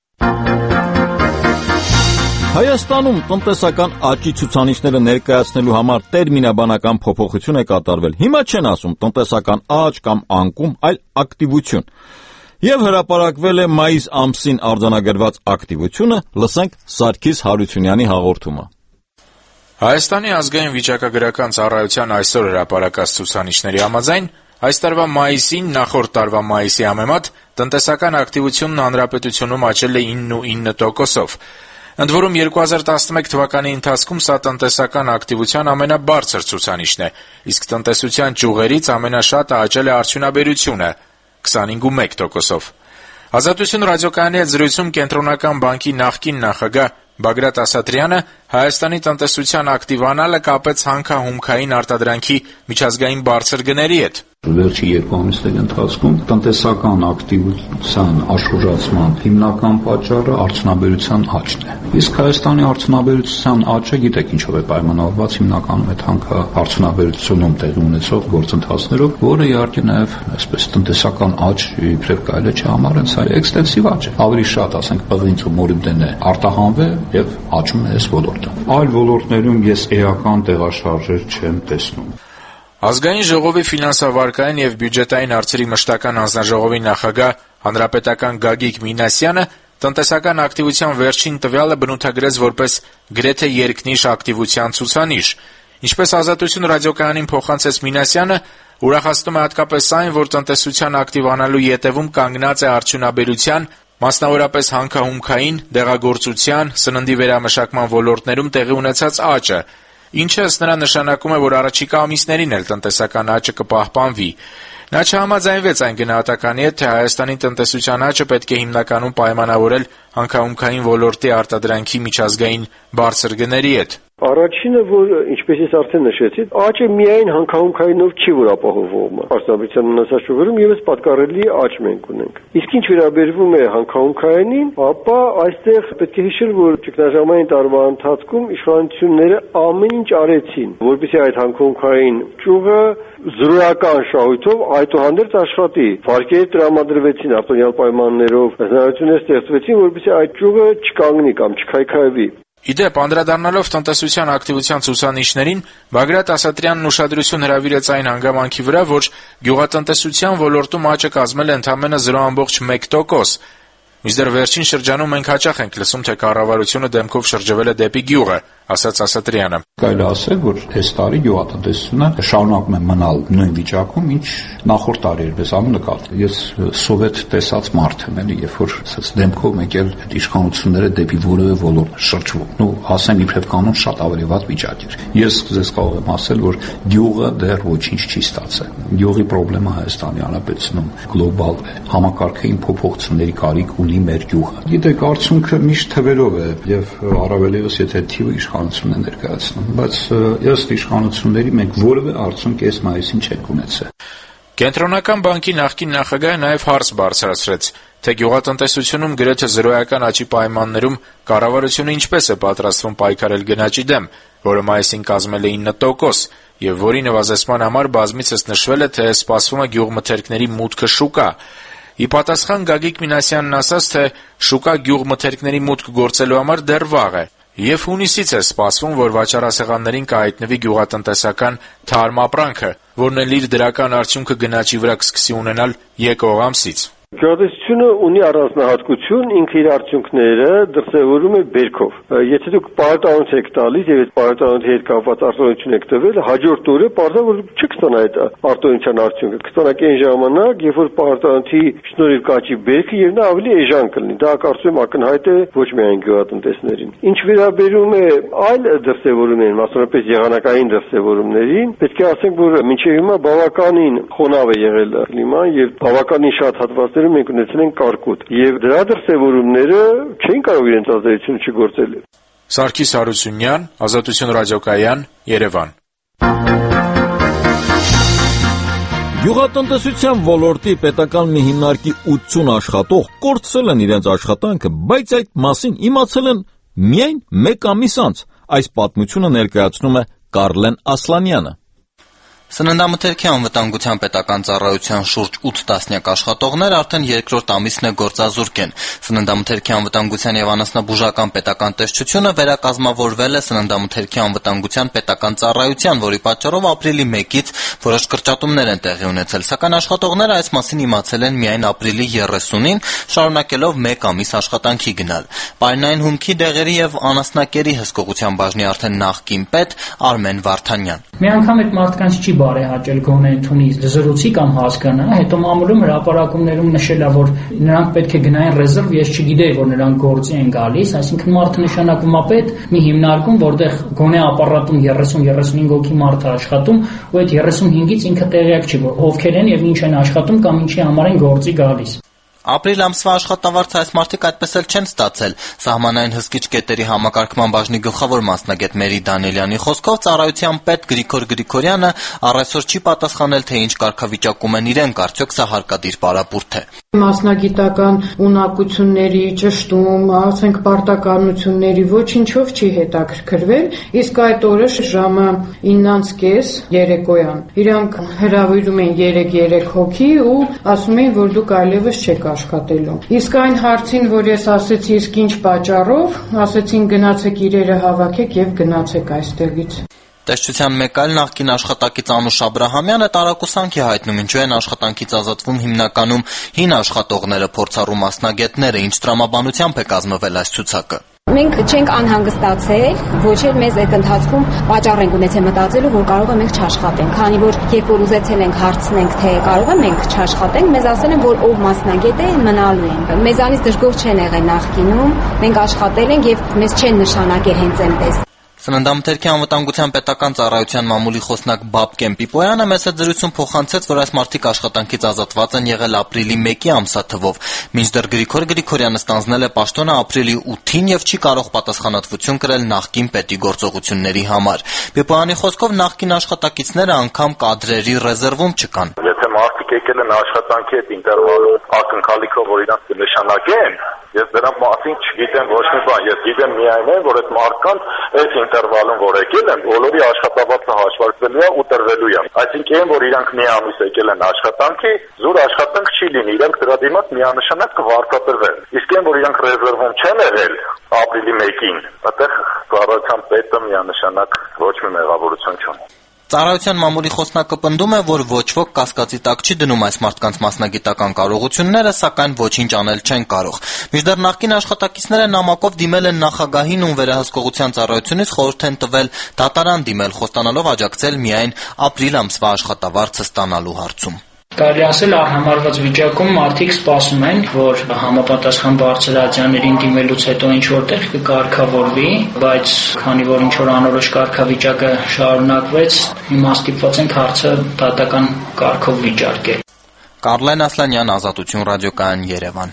Հայաստանում տնտեսական աճի ցուցանիշները ներկայացնելու համար տերմինաբանական փոփոխություն է կատարվել։ Հիմա չեն ասում տնտեսական աճ կամ անկում, այլ ակտիվություն։ Եվ հրապարակվել է մայիս ամսին արձանագրված ակտիվությունը, լսենք Սարգիս Հարությունյանի հաղորդումը։ Հայաստանի ազգային վիճակագրական ծառայության այսօր հրապարակած ցուցանիշների համաձայն այս տարվա մայիսին նախորդ տարվա մայիսի համեմատ տնտեսական ակտիվությունն հանրապետությունում աճել է ինը ու ինը տոկոսով։ Ընդ որում երկու հազար տասնմեկ թվականի ընթացքում սա տնտեսական ակտիվության ամենաբարձր ցուցանիշն է, իսկ տնտեսության ճյուղերից ամենաշատը աճել է արդյունաբերությունը քսանհինգ ու մեկ տոկոսով։ Ազատություն ռադիոկայանի հետ զրույցում Կենտրոնական բանկի նախկին նախագահ Բագրատ Ասատրյանը Հայաստանի տնտեսության ակտիվանալը կապեց հանքահումքային արտադրանքի միջազգային բարձր գների հետ։ Վերջի երկու ամիսների ընթացքում տնտեսական ակտիվության աշխուժացման հիմնական պատճառը արդյունաբերության աճն է։ Իսկ Հայաստանի արդյունաբերության աճը գիտեք ինչով է պայմանավորված հիմնականում այդ հանքարդյունաբերությունում տեղի ունեցող գործընթացներով, որը իհարկե նաև այսպես տնտեսական աճ իբրև կարելի է չհամարել, սա էքստենսիվ աճ է։ Ավելի շատ, ասենք, պղինց ու մոլիբդենը արտահանվել եւ աճում է այս ոլորտը։ Այլ ոլորտներում ես էական տեղաշարժեր չեմ տեսնում։ Ազգային ժողովի ֆինանսավարկային եւ բյուջետային հարցերի մշտական հանձնաժողովի նախագահ հանրապետական Գագիկ Մինասյանը տնտեսական ակտիվության վերջին տվյալը բնութագրեց որպես գրեթե երկնիշ ակտիվության ցուցանիշ։ Ինչպես Ազատություն ռադիոկայանին փոխանցեց Մինասյանը, ուրախացնում է հատկապես այն, որ տնտեսության ակտիվանալու ետևում կանգնած է արդյունաբերության, մասնավորապես հանքահումքային, դեղագործության, սննդի վերամշակման ոլորտներում տեղի ունեցած աճը, ինչը ըստ նրա նշանակում է, որ առաջիկա ամիսներին էլ տնտեսական աճը կպահպանվի։ Նա չհամաձայնվեց այն գնահատականի հետ, թե Հայաստանի տնտեսության աճը պետք է հիմնականում պայմանավորել հանքահումքային ոլորտի արտադրանքի միջազգային բարձր գների հետ։ Առաջինը, որ ինչպես ես արդեն նշեցի, աճը միայն հանքահումքայինով չի որ ապահովվում։ Արտադրության մնացածում եւս պատկառելի աճ մենք ունենք։ Իսկ ինչ վերաբերվում է հանքահումքայինին, ապա այստեղ պետք է հիշել, որ ճգնաժամային տարվա ընթացքում իշխանությունները ամեն ինչ արեցին, որպեսզի այդ հանքահումքային ճյուղը զրոյական շահույթով այդուհանդերձ աշխատի։ Վարկեր տրամադրվեցին արտոնյալ պայմաններով, հնարավորություններ ստեղծվեցին, որպեսզի այդ ճյուղը չկանգնի կամ չքայքայվի։ Իդեպ, անդրադառնալով տնտեսության ակտիվության ցուցանիշներին, Բագրատ Ասատրյանն ուշադրություն հրավիրեց այն հանգամանքի վրա, որ գյուղատնտեսության ոլորտում աճը կազմել է ընդամենը զրո տասնյակ մեկ տոկոս։ Մինչդեռ վերջին շրջանում մենք հաճախ ենք լսում, թե կառավարությունը դեմքով շրջվել է դեպի գյուղը, ասաց Ասատրյանը։ Կարելի ասել, որ այս տարի գյուղատնտեսությունը շարունակում է մնալ նույն վիճակում, ինչ նախորդ տարիներ պես աննկատ։ Ես սովետ տեսած մարդ եմ, էլի, երբ որ ասած դեմքով մեկ էլ այդ իշխանությունները դեպի որևէ ոլորտ շրջվում։ Ու ասեմ իբրև կանոն շատ ավելի վատ վիճակ էր։ Ես ձեզ կարող եմ ասել, որ գյուղը դեռ ոչինչ չի ստացել։ Գյուղի խնդրումը Հայաստանի Հանրապետությունում գլոբալ է։ Համակարգային փոփոխությունների կարիք ունի մեր գյուղը։ Գիտեք, արդյունքը միշտ թվերով է եւ առավելևս եթե թիվը իշխանությունն է ներկայացնում, բայց ըստ իշխանությունների մենք որևէ արդյունք այս մայիսին չենք ունեցել։ Կենտրոնական բանկի նախկին նախագահը նաև հարց բարձրացրեց, թե գյուղատնտեսությունում գրեթե զրոյական աճի պայմաններում կառավարությունը ինչպես է պատրաստվում պայքարել գնաճի դեմ, որը մայիսին կազմել է ինը տոկոս, եւ որի նվազեցման համար բազմիցս նշվել է, թե սպասվում է գյուղմթերքների մուտքը շուկա։ Ի պատասխան Գագիկ Մինասյանն ասաց, թե շուկա գյուղմթերքների մուտք գործելու համար դեռ վաղ է, եւ հունիսից է սպասվում, որ վաճառասեղաններին կհայտնվի գյուղատնտեսական թարմ ապրանքը, որն էլ իր դրական արդյունքը գնաճի վրա կսկսի ունենալ եկող ամսից։ Գյուղատնտեսությունը ունի առանձնահատկություն, ինքը իր արդյունքները դրսևորում է բերքով։ Եթե դուք պարտավորություն եք տալիս եւ այդ պարտավորության հետ կապված արտոնություն եք տվել, հաջորդ օրը պարզա որ չեք ստանա այդ արտոնության արդյունքը։ Կստանաք այն ժամանակ, երբ որ պարտավորի շնորհիվ կաճի բերքը եւ նա ավելի էժան կլինի։ Դա կարծում եմ ակնհայտ է ոչ միայն գյուղատնտեսներին։ Ինչ վերաբերում է այլ դրսևորումներին, մասնավորապես եղանակային դրսևորումներին, պետք է ասենք, որ մինչեւ հիմա բավականին խոնավ է եղել կլիման եւ բավականին շատ հատված մենք ունեցել ենք կարկուտ եւ դրա դրսևորումները չեն կարող իրենց ազդեցությունը չգործել։ Սարգիս Հարությունյան, Ազատություն ռադիոկայան, Երևան։ Գյուղատնտեսության ոլորտի պետական մի հիմնարկի ութսուն աշխատող կորցրել են իրենց աշխատանքը, բայց այդ մասին իմացել են միայն մեկ ամիս անց։ Այս պատմությունը ներկայացնում է Կարլեն Ասլանյանը։ Սննդամթերքի անվտանգության պետական ծառայության շուրջ ութ տասնյակ աշխատողներ արդեն երկրորդ ամիսն է գործազուրկ են։ Սննդամթերքի անվտանգության եւ անասնաբուժական պետական տեսչությունը վերակազմավորվել է Սննդամթերքի անվտանգության պետական ծառայության, որի պատճառով ապրիլի մեկից որոշ կրճատումներ են տեղի ունեցել, սակայն աշխատողները այս մասին իմացել են միայն ապրիլի երեսունին, շարունակելով մեկ ամիս աշխատանքի գնալ։ Պարենային հումքի, դեղերի եւ անասնակերի հսկողության բաժնի արդեն նախկին պետ Արմեն Վարդանյան։ Մի անգամ այդ մարդկանց չի բարեհաճել գոնե ընդունի զրուցի կամ հասկանա, հետո մամուլում հրապարակումներում նշել է, որ նրանք պետք է գնային ռեզերվ, ես չգիտեի, որ նրանք գործի են գալիս, այսինքն մարդը նշանակվում է պետ մի հիմնարկում, որտեղ գոնե ապարատում երեսուն երեսունհինգ հոգի մարդ է աշխատում, ու այդ երեսունհինգից ինքը տեղյակ չի, որ ովքեր են եւ ինչ են աշխատում կամ ինչի համար են գործի գալիս։ Ապրիլ ամսվա աշխատավարձը այս մարդիկ այդպես էլ չեն ստացել։ Սահմանային հսկիչ կետերի համակարգման բաժնի գլխավոր մասնագետ Մերի Դանիելյանի խոսքով ծառայության պետ Գրիգոր Գրիգորյանը առայսօր չի պատասխանել, թե ինչ կարգավիճակում են իրենք, արդյոք սա հարկադիր պարապուրդ է։ Մասնագիտական ունակությունների, ճշտում, ասենք պարտականությունների ոչինչով չի հետաքրքրվել, իսկ այդ օրը ժամը իննից կես երեկոյան իրանք հրավիրում են երեք-երեք հոգի ու ասում են, որ դուք այլևս չեք աշխատելու։ Իսկ այն հարցին, որ ես ասեցի, իսկ ինչ պատճառով, ասեցին գնացեք իրերը հավաքեք եւ գնացեք այստեղից։ Տեսչության մեկ այլ նախկին աշխատակից Անուշ Աբրահամյանը տարակուսանք է հայտնում, ինչու են աշխատանքից ազատվում հիմնականում հին աշխատողները, փորձառու մասնագետները, ինչ տրամաբանությամբ է կազմվել այս ցուցակը։ Մենք չենք անհանգստացել, ոչ էլ մեզ այդ ընթացքում պատճառ ենք ունեցել մտածելու, որ կարող է մենք չաշխատենք, քանի որ երբ որ ուզեցել ենք հարցնենք, թե կարող է մենք չաշխատենք, մեզ ասել են, որ ով մասնագետ է, մնալու են։ Մեզանից դժգոհ չեն եղել նախկինում, մենք աշխատել ենք եւ մեզ չեն նշանակել հենց այնպես։ Սննդամթերքի անվտանգության պետական ծառայության մամուլի խոսնակ Բաբկեն Պիպոյանը մեծ դրություն փոխանցեց, որ այս մարդիկ աշխատանքից ազատված են եղել ապրիլի մեկի ամսաթվով, մինչդեռ Գրիգոր Գրիգորյանը ստանձնել է պաշտոնը ապրիլի ութին եւ չի կարող պատասխանատվություն կրել նախկին պետի գործողությունների համար։ Պիպոյանի խոսքով նախկին աշխատակիցները անգամ կադրերի ռեզերվում չկան։ Եթե մարդիկ եկել են աշխատանքի հետ ինտերվալում ակնկալիքով, որ իրանք կնշանակեն, ես դրանց մասին չգիտեմ ոչ մի բան, ես գիտեմ միայն այն, որ այդ մարդկանց այդ ինտերվալում, որ եկել են, բոլորի աշխատավարձը հաշվարկվելու է ու տրվելու է։ Այսինքն, որ իրանք մի ամիս եկել են աշխատանքի, զուր աշխատանք չի լինի, իրանք դրա դիմաց միանշանակ կվարձատրվեն։ Իսկ այն, որ իրանք ռեզերվում չեն եղել ապրիլի մեկին, այդտեղ ծառայության պետը միանշանակ ոչ մի մեղավորություն չունի։ Ծառայության մամուլի խոսնակը պնդում է, որ ոչ ոք կասկածի տակ չի դնում այս մարդկանց մասնագիտական կարողությունները, սակայն ոչինչ անել չեն կարող։ Մինչդեռ նախկին աշխատակիցները նամակով դիմել են նախագահին, ում վերահսկողության ծառայությունից խորհուրդ են տվել դատարան դիմել, խոստանալով աջակցել միայն ապրիլ ամսվա աշխատավարձը ստանալու հարցում։ Կարելի ասել առհամարված վիճակում մարդիկ սպասում են, որ համապատասխան բարձրաձայներին դիմելուց հետո ինչ որտեղ կկարգավորվի, բայց քանի որ ինչ որ անորոշ կարգավիճակը շարունակվեց, հիմա ստիպված ենք հարցը դատական կարգով վիճարկել։ Կարլեն Ասլանյան, Ազատություն ռադիոկայան, Երևան։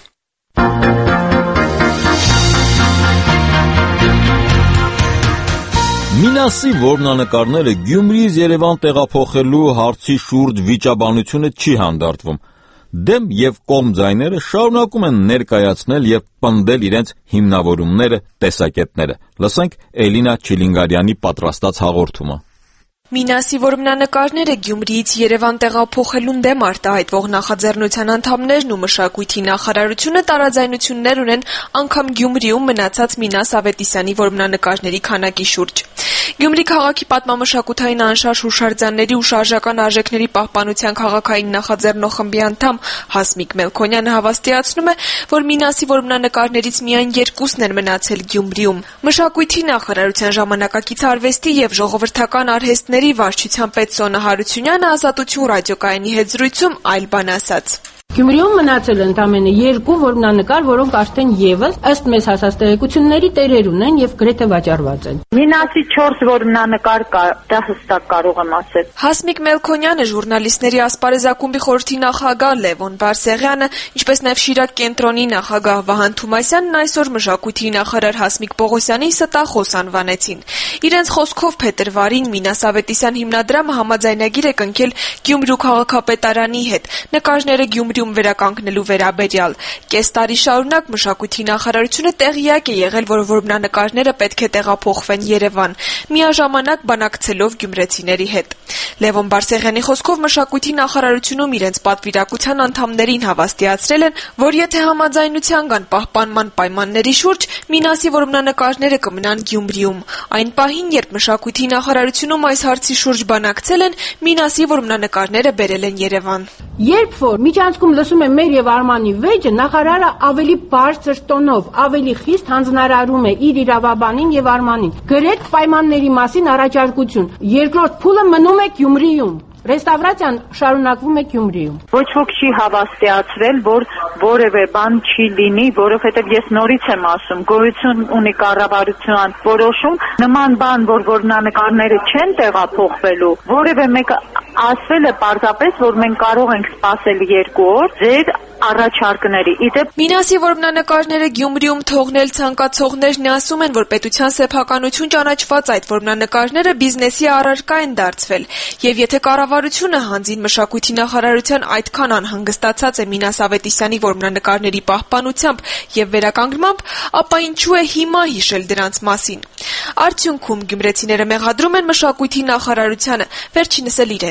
Մինասի որմնանկարները Գյումրիից Երևան տեղափոխելու հարցի շուրջ վիճաբանությունը չի հանդարտվում։ Դեմ եւ կողմ ձայները շարունակում են ներկայացնել եւ պնդել իրենց հիմնավորումները, տեսակետները։ Լսենք Էլինա Չիլինգարյանի պատրաստած հաղորդումը։ Մինասի որմնանկարները Գյումրիից Երևան տեղափոխելուն դեմ արտահայտվող նախաձեռնության անդամներն ու մշակույթի նախարարությունը տարաձայնություններ ունեն անգամ Գյումրիում մնացած Մինաս Ավետիսյանի որմնանկարների քանակի շուրջ։ Գյումրի քաղաքի պատմամշակութային անշարժ հուշարձանների ու շարժական արժեքների պահպանության քաղաքային նախաձեռնող խմբի անդամ Հասմիկ Մելքոնյանը հավաստիացնում է, որ Մինասի որմնանկարներից միայն երկուսն են մնացել Գյումրիում։ Մշակույթի նախարարության ժամանակակից արվեստի եւ ժողովրդական արհեստների վարչության պետ Սոնա Հարությունյանը Ազատություն ռադիոկայանի հետ զրույցում այլ բան ասաց։ Գյումրիում մնացել ընդամենը երկու որմնանկար, որոնք արդեն եւս ըստ մեզ հասած տեղեկությունների տերեր ունեն եւ գրեթե վաճառված են։ Մինասի չորս որմնանկար կա, դա հստակ կարող եմ ասել։ Հասմիկ Մելքոնյանը, ժուրնալիստների ասպարեզակումբի խորհրդի նախագահ Լևոն Բարսեղյանը, ինչպես նաեւ Շիրակ կենտրոնի նախագահ Վահան Թումասյանն այսօր մշակույթի նախարար Հասմիկ Պողոսյանին ստախոս անվանեցին։ Իրենց խոսքով փետրվարին Մինաս Ավետիսյան հիմնադրամը համաձայնագիր է կնքել Գյումրու քաղաքապետարանի հետ։ Նկարները Գյումրիում վերականգնելու վերաբերյալ։ Կես տարի շարունակ մշակույթի նախարարությունը տեղյակ է եղել, որ որմնանկարները պետք է տեղափոխվեն Երևան, միաժամանակ բանակցելով գյումրեցիների հետ։ Լևոն Բարսեղյանի խոսքով մշակույթի նախարարությունում իրենց պատվիրակության անդամներին հավաստիացրել են, որ եթե համաձայնության կան պահպանման պայմանների շուրջ, Մինասի որմնանկարները կմնան Գյումրիում։ Այն պահին, երբ մշակույթի նախարարությունում այս հարցի շուրջ բանակցել են, Մինասի որմնանկարները բերել են Երևան։ Երբ որ միջանցքում լսում եմ մեր եւ Արմանի վեճը, նախարարը ավելի բարձր տոնով, ավելի խիստ հանձնարարում է իր իրավաբանին եւ Արմանին։ Գրեթե պայմանների մասին առաջարկություն։ Երկրորդ փուլը մնում է Գյումրիում։ Ռեստավրացիան շարունակվում է Գյումրիում։ Ոչ ոք չի հավաստիացրել, որ որևէ բան չի լինի, որովհետև ես նորից եմ ասում, գոյություն ունի կառավարության որոշում, նման բան, որ որմնանկարները չեն տեղափոխվելու, որևէ մեկը ասվել է պարզապես, որ մենք կարող ենք սպասել երկու օր ձեր առաջարկների։ Իդեպ Մինասի որմնանկարները Գյումրիում թողնել ցանկացողներն ասում են, որ պետության սեփականություն ճանաչված այդ որմնանկարները բիզնեսի առարկա են դարձվել, եւ եթե կառավարությունը հանձին մշակույթի նախարարության այդքան անհանգստացած է Մինաս Ավետիսյանի որմնանկարների պահպանությամբ եւ վերականգնմամբ, ապա ինչու է հիմա հիշել դրանց մասին։ Արդյունքում գյումրեցիները մեղադրում են մշակույթի նախարարությանը, վերջինս էլ իրենց։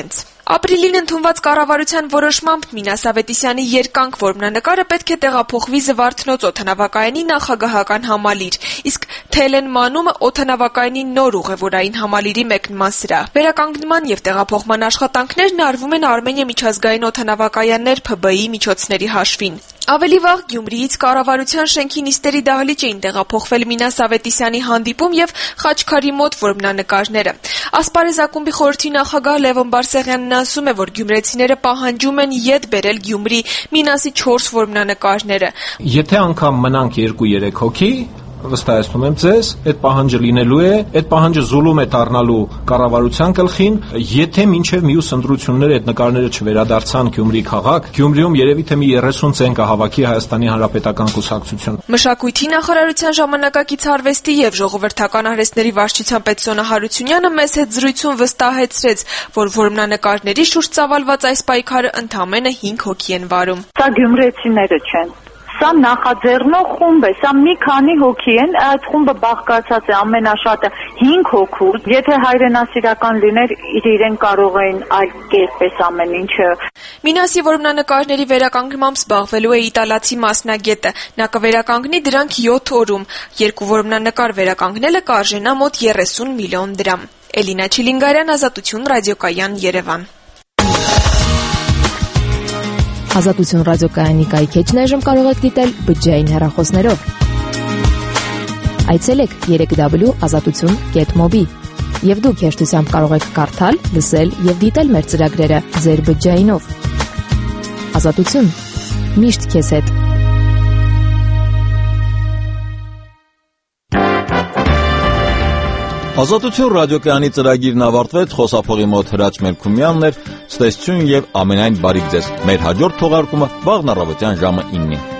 Ապրիլին ընդունված կառավարության որոշմամբ Մինաս Ավետիսյանի երկանք որմնանկարը պետք է տեղափոխվի Զվարթնոց օդանավակայանի նախագահական համալիր, իսկ Թելեն մանումը օդանավակայանի նոր ուղևորային համալիրի մեկնման սրահ։ Վերականգնման եւ տեղափոխման աշխատանքներն արվում են Արմենիա միջազգային օդանավակայաններ Փ B I միջոցների հաշվին։ Ավելի վաղ Գյումրիից կառավարության շենքի նիստերի դահլիճ էին տեղափոխվել Մինաս Ավետիսյանի հանդիպում եւ Խաչքարի մոտ որմնանկարները։ Ասպարեզ ակումբի խորհրդի նախագահ Լևոն Բարսեղյանն ասում է, որ գյումրեցիները պահանջում են ետ բերել Գյումրի Մինասի չորս որմնանկարները։ Եթե անգամ մնանք երկու-երեք հոգի, վստահեցնում եմ ձեզ, այդ պահանջը լինելու է, այդ պահանջը զուլում է դառնալու կառավարության գլխին, եթե մինչև մյուս ընտրությունները այդ նկարները չվերադարձան Գյումրի քաղաք, Գյումրիում երևի թե մի երեսուն ցեն կհավաքի Հայաստանի Հանրապետական կուսակցություն։ Մշակույթի նախարարության ժամանակակից արվեստի եւ ժողովրդական արհեստների վարչության պետ Սոնա Հարությունյանը մեծ հետ զրույցում վստահեցրեց, որ որմնանկարների շուրջ ծավալված այս պայքարը ընդամենը հինգ հոգի են վարում։ Սա գյումրեցիները չեն։ Սա նախաձեռնող խումբ է, սա մի քանի հոգի են, այդ խումբը բաղկացած է ամենաշատը հինգ հոգու, եթե հայրենասիրական լիներ, իրեն կարող էին այլ կերպես ամեն ինչը։ Մինասի որմնանկարների վերականգնմամբ զբաղվելու է իտալացի մասնագետը, նա կվերականգնի դրանք յոթ օրում, երկու որմնանկար վերականգնելը կարժենա մոտ երեսուն միլիոն դրամ։ Էլինա Չիլինգարյան, Ազատություն, ռադիոկայան, Երևան։ Ազատություն ռադիոկայանի կայքեջն այժմ կարող եք դիտել բջջային հեռախոսներով։ Այցելեք երեք w ազատություն կետ մոբի եւ դուք հեշտությամբ կարող եք կարդալ, լսել եւ դիտել մեր ծրագրերը ձեր բջջայինով։ Ազատություն, միշտ քեզ հետ։ Ազատություն ռադիոկայանի ծրագիրն ավարտվեց, խոսափողի մոտ Հրաչ Մելքումյանն էր, ցտեսություն եւ ամենայն բարիք ձեզ։ Մեր հաջորդ թողարկումը վաղն առավոտյան ժամը իննին։